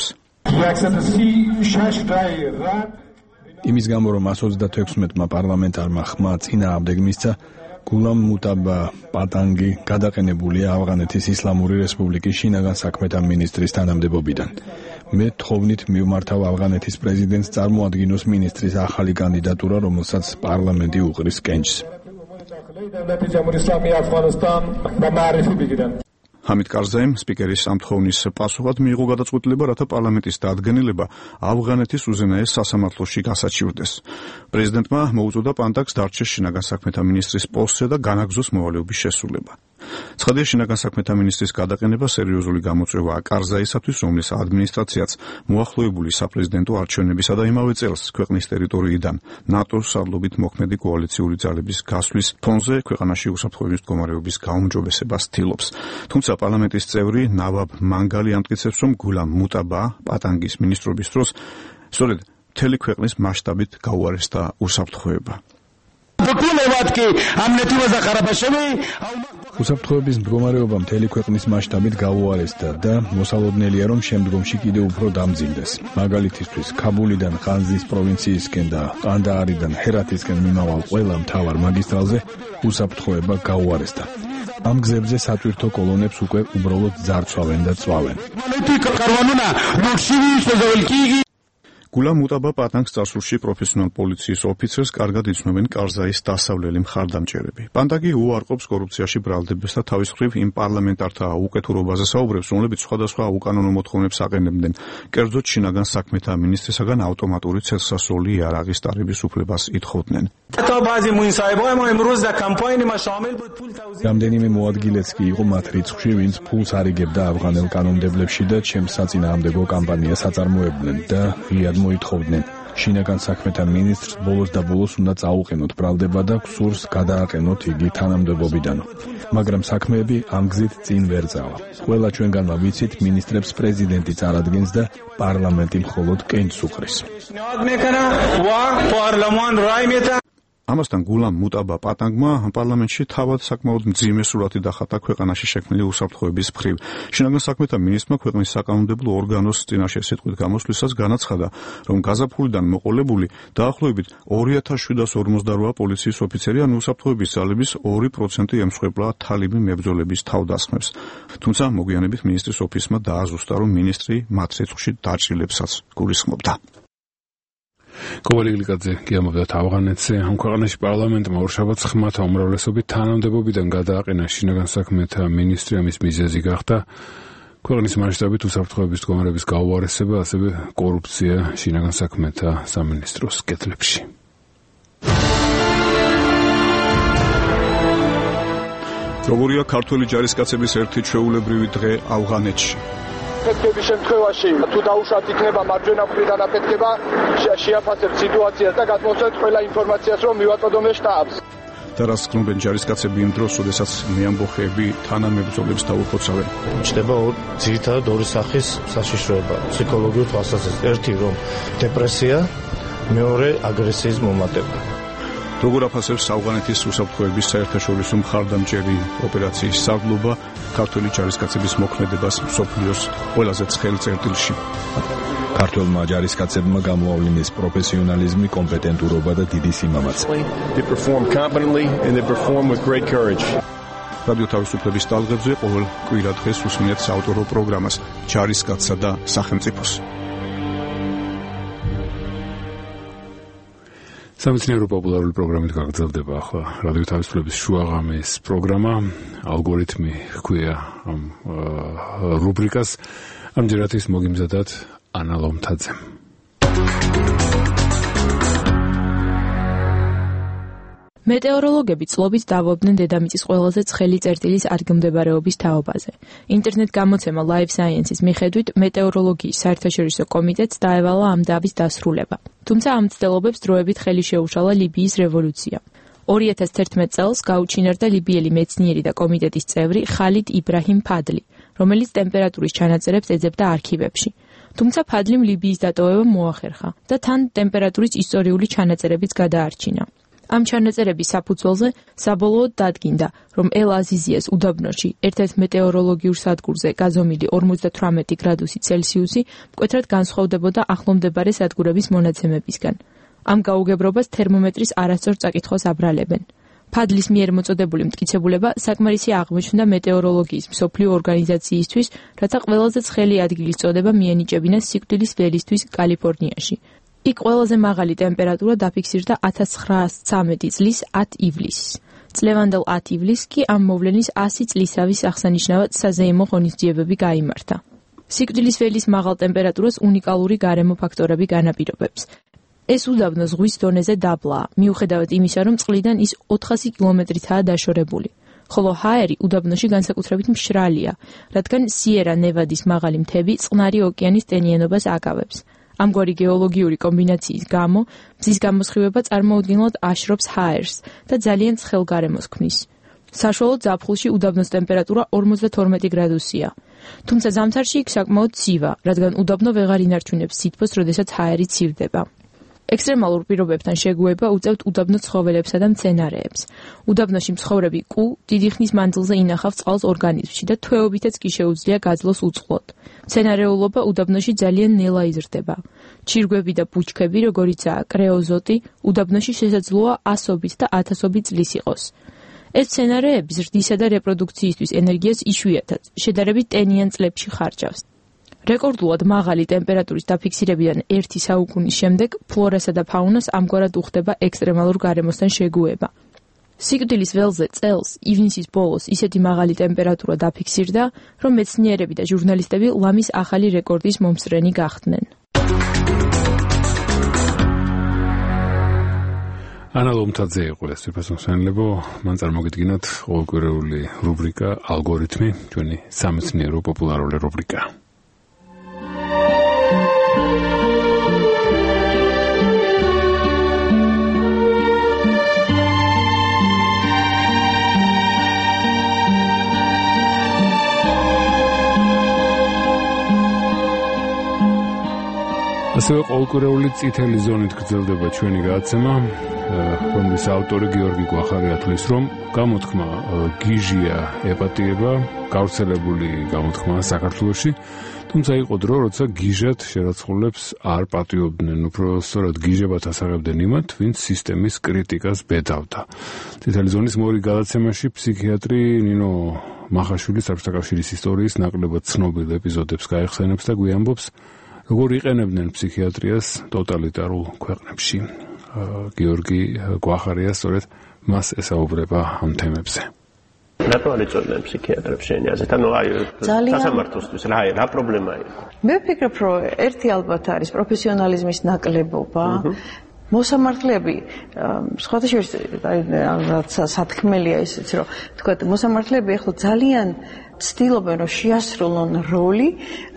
იმის გამო, რომ 136-მა პარლამენტარმა ხმა წინააღმდეგ მისცა, გულამ მუტაბა პატანგი გადაყენებულია ავღანეთის ისლამური რესპუბლიკის შინაგან საქმეთა მინისტრის თანამდებობიდან. მე თხოვნით მივმართავ ავღანეთის პრეზიდენტს წარმოადგინოს მინისტრის ახალი კანდიდატურა, რომელსაც პარლამენტი უყრის კენჭს. ჰამიდ კარზაიმ სპიკერის ამ თხოვნის პასუხად მიიღო გადაწყვეტილება, რათა პარლამენტის დადგენილება ავღანეთის უზენაეს სასამართლოში გასაჩივრდეს. პრეზიდენტმა მოუწოდა პანტაკს დარჩეს შინაგან საქმეთა მინისტრის პოსტზე და განაგზოს მოვალეობის შესრულება. ცხადია, შინაგან საქმეთა მინისტრის გადაყენება სერიოზული გამოწვევაა კარზაისათვის, რომლის ადმინისტრაციაც მოახლოებული საპრეზიდენტო არჩევნებისა და იმავე წელს ქვეყნის ტერიტორიიდან ნატოს სარდლობით მოქმედი კოალიციური ძალების გასვლის ფონზე ქვეყანაში უსაფრთხოების მდგომარეობის გაუმჯობესებას ცდილობს. თუმცა პარლამენტის წევრი ნავაბ მანგალი ამტკიცებს, რომ გულამ მუტაბა პატანგის მინისტრობის დროს სწორედ მთელი ქვეყნის მასშტაბით გაუარესდა უსაფრთხოება. უსაფრთხოების მდგომარეობა მთელი ქვეყნის მასშტაბით გაუარესდა და მოსალოდნელია, რომ შემდგომში კიდევ უფრო დამძიმდეს. მაგალითისთვის, ქაბულიდან ყანზის პროვინციისკენ და ყანდაარიდან ჰერათისკენ მიმავალ ყველა მთავარ მაგისტრალზე უსაფრთხოება გაუარესდა. ამ გზებზე სატვირთო კოლონებს უკვე უბრალოდ ძარცვავენ და წვავენ. გულამ მუტაბა პატანგს წარსულში პროფესიონალ პოლიციის ოფიცერს კარგად იცნობენ კარზაის დასავლელი მხარდამჭერები. პანტაგი უარყოფს კორუფციაში ბრალდებას და თავის მხრივ იმ პარლამენტართა უკეთურობაზე საუბრებს, რომლებიც სხვადასხვა უკანონო მოთხოვნებს აყენებდნენ. კერძოდ შინაგან საქმეთა მინისტრისაგან ავტომატური ცელსასროლი იარაღის ტარების უფლებას ითხოვდნენ. რამდენიმე მოადგილეც კი იყო მათ რიცხვში, ვინც ფულს არიგებდა ავღანელ კანონმდებლებში და ჩემს საწინააღმდეგო კამპანიას აწარმოებდნენ და ღიად მოითხოვდნენ. შინაგან საქმეთა მინისტრს ბოლოს და ბოლოს უნდა წაუყენოთ ბრალდება და გსურს გადააყენოთ იგი თანამდებობიდან. მაგრამ საქმეები ამ გზით წინ ვერ წავა. ყველა ჩვენგანმა ვიცით, მინისტრებს პრეზიდენტი წარადგენს და პარლამენტი მხოლოდ კენჭს უყრის. ამასთან გულამ მუტაბა პატანგმა პარლამენტში თავად საკმაოდ მძიმე სურათი დახატა ქვეყანაში შექმნილი უსაფრთხოების მხრივ. შინაგან საქმეთა მინისტრმა ქვეყნის საკანონმდებლო ორგანოს წინაშე სიტყვით გამოსვლისას განაცხადა, რომ გაზაფხულიდან მოყოლებული დაახლოებით 2748 პოლიციის ოფიცერი ან უსაფრთხოების ძალების 2% ემსხვერპლა თალიბი მებრძოლების თავდასხმებს. თუმცა მოგვიანებით მინისტრის ოფისმა დააზუსტა, რომ მინისტრი მათ რიცხვში დაჭრილებსაც გულისხმობდა. კოვალიგლიკაძე გიამოვიდა ავღანეთზე. ამ ქვეყანაში პარლამენტმა ორშაბათს ხმათა უმრავლესობით თანამდებობიდან გადააყენა შინაგან საქმეთა მინისტრი. ამის მიზეზი გახდა ქვეყნის მასშტაბით უსაფრთხოების მდგომარეობის გაუარესება, ასევე კორუფცია შინაგან საქმეთა სამინისტროს კედლებში. როგორია ქართველი ჯარისკაცების ერთი ჩვეულებრივი დღე ავღანეთში? ფეთქების შემთხვევაში თუ დაუშვათ იქნება მარჯვენა მხრიდან აფეთქება, შეაფასებთ სიტუაციას და გადმოსცემთ ყველა ინფორმაციას, რომ მივაწოდოთ შტაბს. და რას გქნობენ ჯარისკაცები იმ დროს, როდესაც მეამბოხეები თანამებრძოლებს დაუხოცავენ? ჩნდება ძირითადად ორი სახის საშიშროება ფსიქოლოგიურ თვალსაზრისით. ერთი რომ დეპრესია, მეორე აგრესიის მომატება. როგორ აფასებს ავღანეთის უსაფრთხოების საერთაშორისო მხარდამჭერი ოპერაციის სარდლობა ქართველი ჯარისკაცების მოქმედებას მსოფლიოს ყველაზე ცხელ წერტილში? ქართველმა ჯარისკაცებმა გამოავლინეს პროფესიონალიზმი, კომპეტენტურობა და დიდი სიმამაცე. რადიო თავისუფლების ტალღებზე ყოველ კვირა დღეს უსმენთ საავტორო პროგრამას ჯარისკაცსა და სახელმწიფოს. სამეცნიერო პოპულარული პროგრამით გაგრძელდება ახლა რადიო თავისუფლების შუაღამის პროგრამა. ალგორითმი ჰქვია ამ რუბრიკას. ამჯერად ის მოგიმზადათ ანა ლომთაძემ. მეტეოროლოგები წლობით დავობდნენ დედამიწის ყველაზე ცხელი წერტილის ადგილმდებარეობის თაობაზე. ინტერნეტ გამოცემა Live Science-ის მიხედვით, მეტეოროლოგიის საერთაშორისო კომიტეტს დაევალა ამ დავის დასრულება. თუმცა ამ მცდელობებს დროებით ხელი შეუშალა ლიბიის რევოლუცია. 2011 წელს გაუჩინარდა ლიბიელი მეცნიერი და კომიტეტის წევრი ხალიდ იბრაჰიმ ფადლი. რომელიც ტემპერატურის ჩანაწერებს ეძებდა არქივებში. თუმცა ფადლიმ ლიბიის დატოვება მოახერხა და თან ტემპერატურის ისტორიული ჩანაწერებიც გადაარჩინა. ამ ჩანაწერების საფუძველზე საბოლოოდ დადგინდა, რომ ელ-აზიზიას უდაბნოში ერთ-ერთ მეტეოროლოგიურ სადგურზე გაზომილი 58 გრადუსი ცელსიუსი მკვეთრად განსხვავდებოდა ახლომდებარე სადგურების მონაცემებისგან. ამ გაუგებრობას თერმომეტრის არასწორ წაკითხვას აბრალებენ. ფადლის მიერ მოწოდებული მტკიცებულება საკმარისი აღმოჩნდა მეტეოროლოგიის მსოფლიო ორგანიზაციისთვის, რათა ყველაზე ცხელი ადგილის წოდება მიენიჭებინეს სიკვდილის ველისთვის კალიფორნიაში. იქ ყველაზე მაღალი ტემპერატურა დაფიქსირდა 1913 წლის 10 ივლისს. წლევანდელ 10 ივლისს კი ამ მოვლენის 100 წლისავის აღსანიშნავად საზეიმო ღონისძიებები გაიმართა. სიკვდილის ველის მაღალ ტემპერატურას უნიკალური გარემო ფაქტორები განაპირობებს. ეს უდაბნო ზღვის დონეზე დაბლაა, მიუხედავად იმისა, რომ წყლიდან ის 400 კილომეტრითაა დაშორებული. ხოლო ჰაერი უდაბნოში განსაკუთრებით მშრალია, რადგან სიერა-ნევადის მაღალი მთები წყნარი ოკეანის ტენიანობას აკავებს. ამგვარი გეოლოგიური კომბინაციის გამო მზის გამოსხივება წარმოუდგენლად აშრობს ჰაერს და ძალიან ცხელ გარემოს ქმნის. საშუალო ზაფხულში უდაბნოს ტემპერატურა 52 გრადუსია. თუმცა ზამთარში იქ საკმაოდ ცივა, რადგან უდაბნო ვეღარ ინარჩუნებს სითბოს, როდესაც ჰაერი ცივდება. ექსტრემალურ პირობებთან შეგუება უწევთ უდაბნო ცხოველებსა და მცენარეებს. უდაბნოში მცხოვრები კუ დიდი ხნის მანძილზე ინახავს წყალს ორგანიზმში და თვეობითაც კი შეუძლია გაძლოს უწყლოდ. მცენარეულობა უდაბნოში ძალიან ნელა იზრდება. ჩირგვები და ბუჩქები, როგორიცაა კრეოზოტი, უდაბნოში შესაძლოა ასობით და ათასობით წლის იყოს. ეს მცენარეები ზრდისა და რეპროდუქციისთვის ენერგიას იშვიათად, შედარებით ტენიან წლებში ხარჯავს. რეკორდულად მაღალი ტემპერატურის დაფიქსირებიდან 1 საუკუნის შემდეგ ფლორასა და ფაუნას ამგვარად უხდება ექსტრემალურ გარემოსთან შეგუება. სიკვდილის ველზე წელს ივნისის ბოლოს ისეთი მაღალი ტემპერატურა დაფიქსირდა, რომ მეცნიერები და ჟურნალისტები ლამის ახალი რეკორდის მომსწრენი გახდნენ. ანა ლომთაძე იყო ეს ფასონსენლებო, მან წარმოგიდგინათ ყოველკვირეული რუბრიკა ალგორითმი, ჩვენი სამეცნიერო პოპულარული რუბრიკა. ასევე ყოველკვირეული წითელი ზონით გრძელდება ჩვენი გადაცემა, რომლის ავტორი გიორგი გვახარი ათვლის, რომ გამოთქმა გიჟია ეპატიება, გავრცელებული გამოთქმაა საქართველოში, თუმცა იყო დრო, როცა გიჟად შერაცხულებს არ პატიობდნენ, უფრო სწორად გიჟებად ასაღებდნენ იმათ, ვინც სისტემის კრიტიკას ბედავდა. წითელი ზონის მეორე გადაცემაში ფსიქიატრი ნინო მახაშვილი საბჭოთა კავშირის ისტორიის ნაკლებად ცნობილ ეპიზოდებს გაიხსენებს და გვიამბობს, როგორ იყენებდნენ ფსიქიატრიას ტოტალიტარულ ქვეყნებში. გიორგი გვახარია სწორედ მას ესაუბრება ამ თემებზე. რატო არ ეწოდნენ ფსიქიატრებს შენი აზრით? ანუ აი სასამართლოსთვის რა პრობლემა იყო? მე ვფიქრობ, რომ ერთი ალბათ არის პროფესიონალიზმის ნაკლებობა. მოსამართლეები სხვათა შორის რაც სათქმელია ისიც, რომ თქვა მოსამართლეები ახლა ძალიან ცდილობენ, რომ შეასრულონ როლი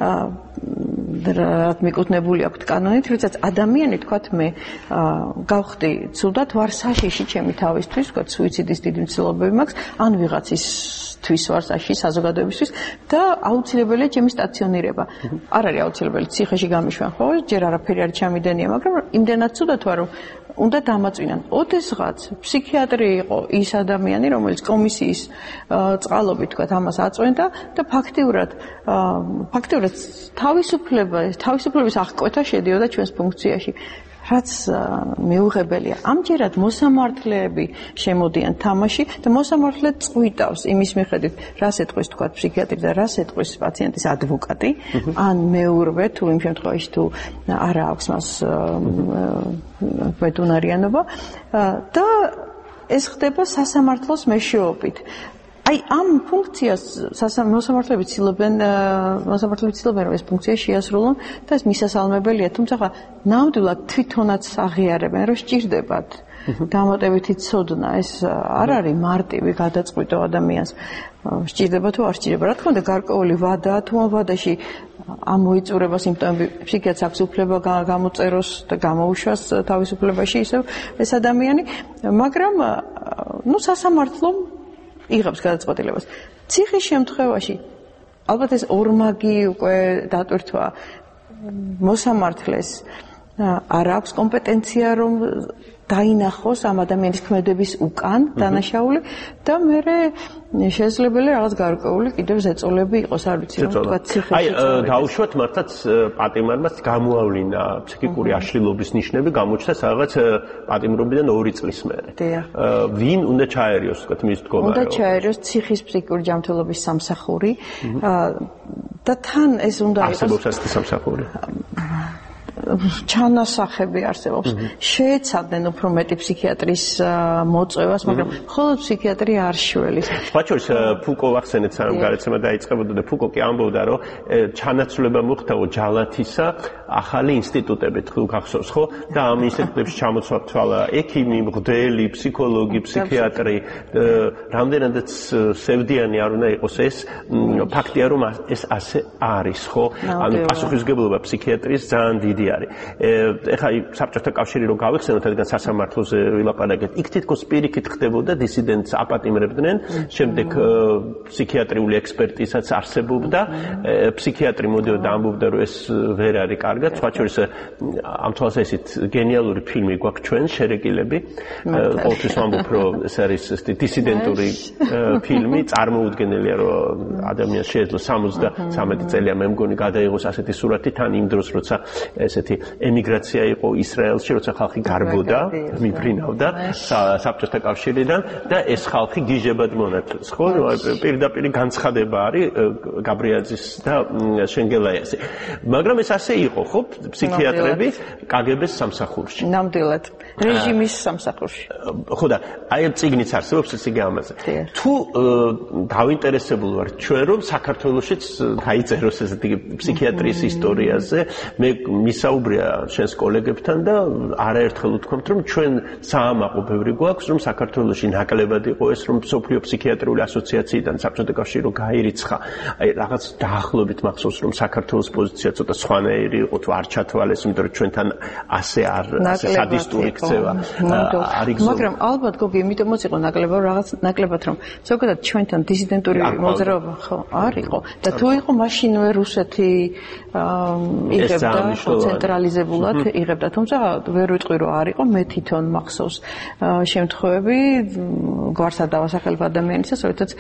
რაც მიკუთვნებული აქვს კანონით, როდესაც ადამიანი თქვათ მე გავხდი ცუდად ვარ საშიში ჩემი თავისთვის, თქვათ სუიციდის დიდი მცდელობები მაქვს, ან ვიღაცისთვის ვარ საშიში საზოგადოებისთვის და აუცილებელია ჩემი სტაციონირება. არ არის აუცილებელი ციხეში გამიშვან, ხო? ჯერ არაფერი არ ჩამიდენია, მაგრამ იმდენად ცუდად ვარ, რომ უნდა დამაწვინან. ოდესღაც ფსიქიატრი იყო ის ადამიანი, რომელიც კომისიის წყალობით თქვათ ამას აწვენდა და ფაქტიურად თავისუფლების აღკვეთა შედიოდა ჩვენს ფუნქციაში. რაც მეუღებელია. ამჯერად მოსამართლეები შემოდიან თამაში და მოსამართლე წვიტავს იმის მიხედვით, რას ეტყვის თქვათ ფსიქიატრი და რას ეტყვის პაციენტის ადვოკატი, ან მეურვე თუ იმ შემთხვევაში თუ არა აქვს მას ბედუნარიანობა და ეს ხდება სასამართლოს მეშვეობით. აი ამ ფუნქციას მოსამართლეები ცდილობენ რომ ეს ფუნქცია შეასრულონ და ეს მისასალმებელია, თუმცა ნამდვილად თვითონაც აღიარებენ, რომ სჭირდებათ დამატებითი ცოდნა, ეს არ არის მარტივი გადაწყვიტო ადამიანს. სჭირდება თუ არ სჭირდება. რა თქმა უნდა, გარკვეული ვადაა, თუ ამ ვადაში ამოიწურება სიმპტომები, ფსიქიატრს აქვს უფლება გამოწეროს და გამოუშვას თავისუფლებაში ისევ ეს ადამიანი, მაგრამ სასამართლომ იღებს გადაწყვეტილებას. ციხის შემთხვევაში ალბათ ეს ორმაგი უკვე დატვირთვა მოსამართლეს არ აქვს კომპეტენცია რომ დაინახოს ამ ადამიანის ქმედების უკან დანაშაული და მე შესაძლებელი რაღაც გარკვეული კიდევ ზეწოლები იყოს არ ვიცი რა თქვა ციხეში. აი დაუშვათ მართლაც პატიმარმა გამოავლინა ფსიქიკური აშლილობის ნიშნები გამოჩნდა რაღაც პატიმრობიდან 2 წლის მერე. ვინ უნდა ჩაერიოს თქვა მის მდგომარეობა? უნდა ჩაერიოს ციხის ფსიქიკური ჯანმრთელობის სამსახური და თან ეს უნდა იყოს არსებობს ეს სამსახური. ჩანასახები არსებობს. შეეცადნენ უფრო მეტი ფსიქიატრის მოწვევას, მაგრამ მხოლოდ ფსიქიატრი არ შველის. სხვა შორის ფუკო ახსენეთ სანამ გარეთება დაიწყებოდა და ფუკო კი ამბობდა რომ ჩანაცვლება მოხდაო ჯალათისა ახალი ინსტიტუტებით თუ გახსოვს ხო? და ამ ინსტიტუტებში ჩამოთვალა ექიმი, მღვდელი, ფსიქოლოგი, ფსიქიატრი, რამდენადაც სევდიანი არ უნდა იყოს ეს ფაქტია რომ ეს ასე არის ხო? ანუ პასუხისმგებლობა ფსიქიატრის ძალიან დიდი ეხლა საბჭოთა კავშირი რომ გავიხსენოთ, რადგან სასამართლოზე ვილაპარაკეთ, იქ თითქოს პირიქით ხდებოდა დისიდენტს აპატიმრებდნენ, შემდეგ ფსიქიატრიული ექსპერტიზაც არსებობდა, ფსიქიატრი მოდიოდა და ამბობდა, რომ ეს ვერ არის კარგად, სხვა შორის ამ თვალსაზრისით გენიალური ფილმი გვაქვს ჩვენ შერეკილები, ყოველთვის ვამბობ, რომ ეს არის დისიდენტური ფილმი, წარმოუდგენელია, რომ ადამიანს შეეძლო 73 წელია მე მგონი გადაიღოს ასეთი სურათი თან იმ დროს, როცა ესეთი ემიგრაცია იყო ისრაელში, როცა ხალხი გარბოდა, მიფრინავდა საბჭოთა კავშირიდან და ეს ხალხი გიჟებად მონათლეს, ხო? პირდაპირ განცხადება არის გაბრიაძის და შენგელაიასი. მაგრამ ეს ასე იყო, ხო? ფსიქიატრები კგბ-ს სამსახურში. ნამდვილად. რეჟიმის სამსახურში. ხო და აი წიგნიც არსებობს წიგნი ამაზე. თუ დავინტერესებული ვარ ჩვენ რომ საქართველოშიც დაიწეროს ესეთი ფსიქიატრიის ისტორიაზე, მე მისაუბრია შენს კოლეგებთან და არაერთხელ ვთქვამთ რომ ჩვენ საამაყო ბევრი გვაქვს რომ საქართველოში ნაკლებად იყო ეს რომ მსოფლიო ფსიქიატრიული ასოციაციიდან საბჭოთა კავშირი რომ გაირიცხა აი რაღაც დაახლოებით მახსოვს რომ საქართველოს პოზიცია ცოტა სხვანაირი იყო თუ არ ჩათვალეს იმიტომ რომ ჩვენთან ასე არ სადისტური ქცევა არ იგზო მაგრამ ალბათ გოგი იმიტომაც იყო ნაკლებად რომ ზოგადად ჩვენთან დისიდენტური მოძრაობა ხო არ იყო და თუ იყო მაშინვე რუსეთი იღებდა ცენტრალიზებულად იღებდა თუმცა ვერ ვიტყვი რომ არ იყო მე თვითონ მახსოვს შემთხვევები გვარსა დავასახელებ ადამიანისას როდესაც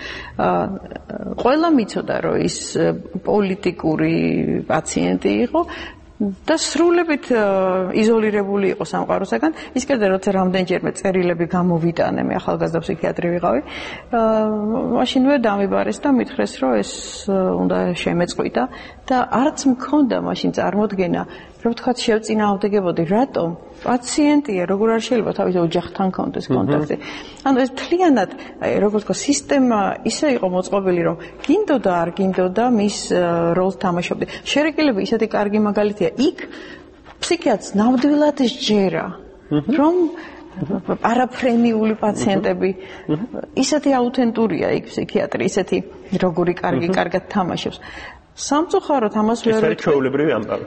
ყველა მიცოდა რომ ის პოლიტიკური პაციენტი იყო და სრულებით იზოლირებული იყო სამყაროსაგან ის კიდე როცა რამდენჯერმე წერილები გამოვიტანე მე ახალგაზრდა ფსიქიატრი ვიყავი მაშინვე დამიბარეს და მითხრეს რომ ეს უნდა შემეწყვიტა და არც მქონდა მაშინ წარმოდგენა რომ თქვა შევწინააღმდეგებოდი რატომ პაციენტია როგორ არ შეიძლება თავის ოჯახთან კონდეს კონტაქტი ანუ ეს მთლიანად როგორც თქვა სისტემა ისე იყო მოწყობილი რომ გინდოდა არ გინდოდა მის როლს თამაშობდა შერეკილები ისეთი კარგი მაგალითია იქ ფსიქიატრს ნამდვილად სჯერა რომ პარაფრენიული პაციენტები ისეთი აუთენტურია იქ ფსიქიატრი ისეთი როგორი კარგად თამაშობს სამწუხაროდ ამას ვერ ვიტყვი. ეს ჩვეულებრივი ამბავი.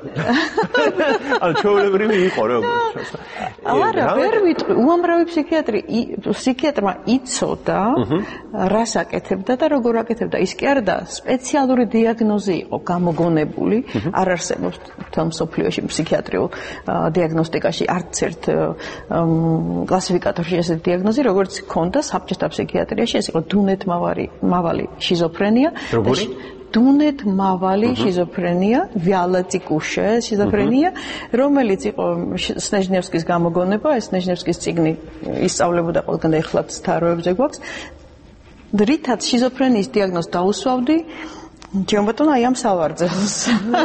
ანუ ჩვეულებრივი იყო როგორც. არა, ვერ ვიტყვი. უამრავი ფსიქიატრმა იცოდა რას აკეთებდა და როგორ აკეთებდა. ის კი არა და სპეციალური დიაგნოზი იყო გამოგონებული. არ არსებობს თელ მსოფლიოში ფსიქიატრიულ დიაგნოსტიკაში არც ერთ კლასიფიკატორში ესეთი დიაგნოზი, როგორც ჰქონდა საბჭოთა ფსიქიატრიაში, ეს იყო დუნეთმავალი შიზოფრენია. როგორი? დუნეთმავალი შიზოფრენია, ვიალატიკუშე შიზოფრენია, რომელიც იყო სნეჟნევსკის გამოგონება, ეს სნეჟნევსკის წიგნი ისწავლებოდა ყველგან და ეხლაც თაროებზე გვაქვს. რითაც შიზოფრენიის დიაგნოზს დაუსვავდი, ჯერმატონ აი ამ სავარძელს.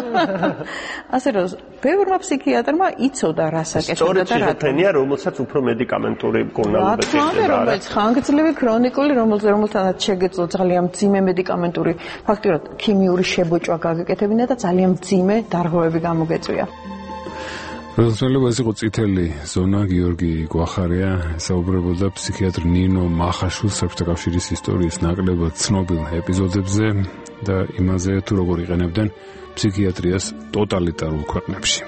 ასე რომ ბევრმა ფსიქიატრმა იცოდა რას აკეთებდა და რა. შიზოფრენია, რომელსაც უფრო მედიკამენტური მკურნალობა შეეძლება. რომელიც ხანგრძლივი ქრონიკული, რომელთანაც შეგეძლო ძალიან მძიმე მედიკამენტური, ფაქტიურად ქიმიური შებოჭვა გაგეკეთებინა და ძალიან მძიმე დარღვევები გამოგეწვია. როდესაც ეს იყო წითელი ზონა გიორგი გვახარია საუბრებოდა ფსიქიატრ ნინო მახაშვილს საბჭოთა კავშირის ისტორიის ნაკლებად ცნობილ ეპიზოდებზე და იმაზე თუ როგორ იყენებდნენ ფსიქიატრიას ტოტალიტარულ ქვეყნებში.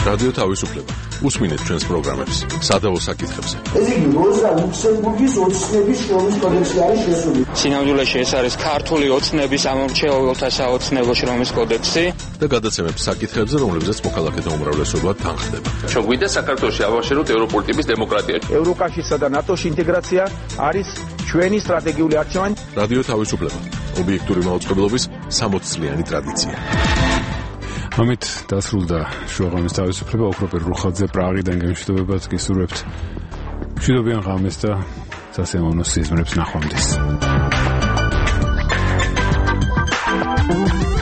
რადიო თავისუფლება. უსმინეთ ჩვენს პროგრამებს სადავო საკითხებზე. ეს იგი როზა ლუქსემბურგის ოცნების შრომის კოდექსი არის შესული. სინამდვილეში ეს არის ქართული ოცნების ამორჩეულთა საოცნებო შრომის კოდექსი და გადაცემებს საკითხებზე, რომლებზეც მოქალაქეთა უმრავლესობა თანხდება. ჩვენ გვინდა საქართველოში ავაშეროთ ევროპული ტიპის დემოკრატია. ევროკავშირსა და ნატოში ინტეგრაცია არის ჩვენი სტრატეგიული არჩევანი. რადიო თავისუფლება. ობიექტური მაუწყებლობის 60 წლიანი ტრადიცია. ამით დასრულდა შუაღამის თავისუფლება. ოქროპერ რუხაძე პრაღიდან გემშვიდობებად გისურვებთ. მშვიდობიან ღამეს და სასიამოვნო სიზმრებს ნახვამდის.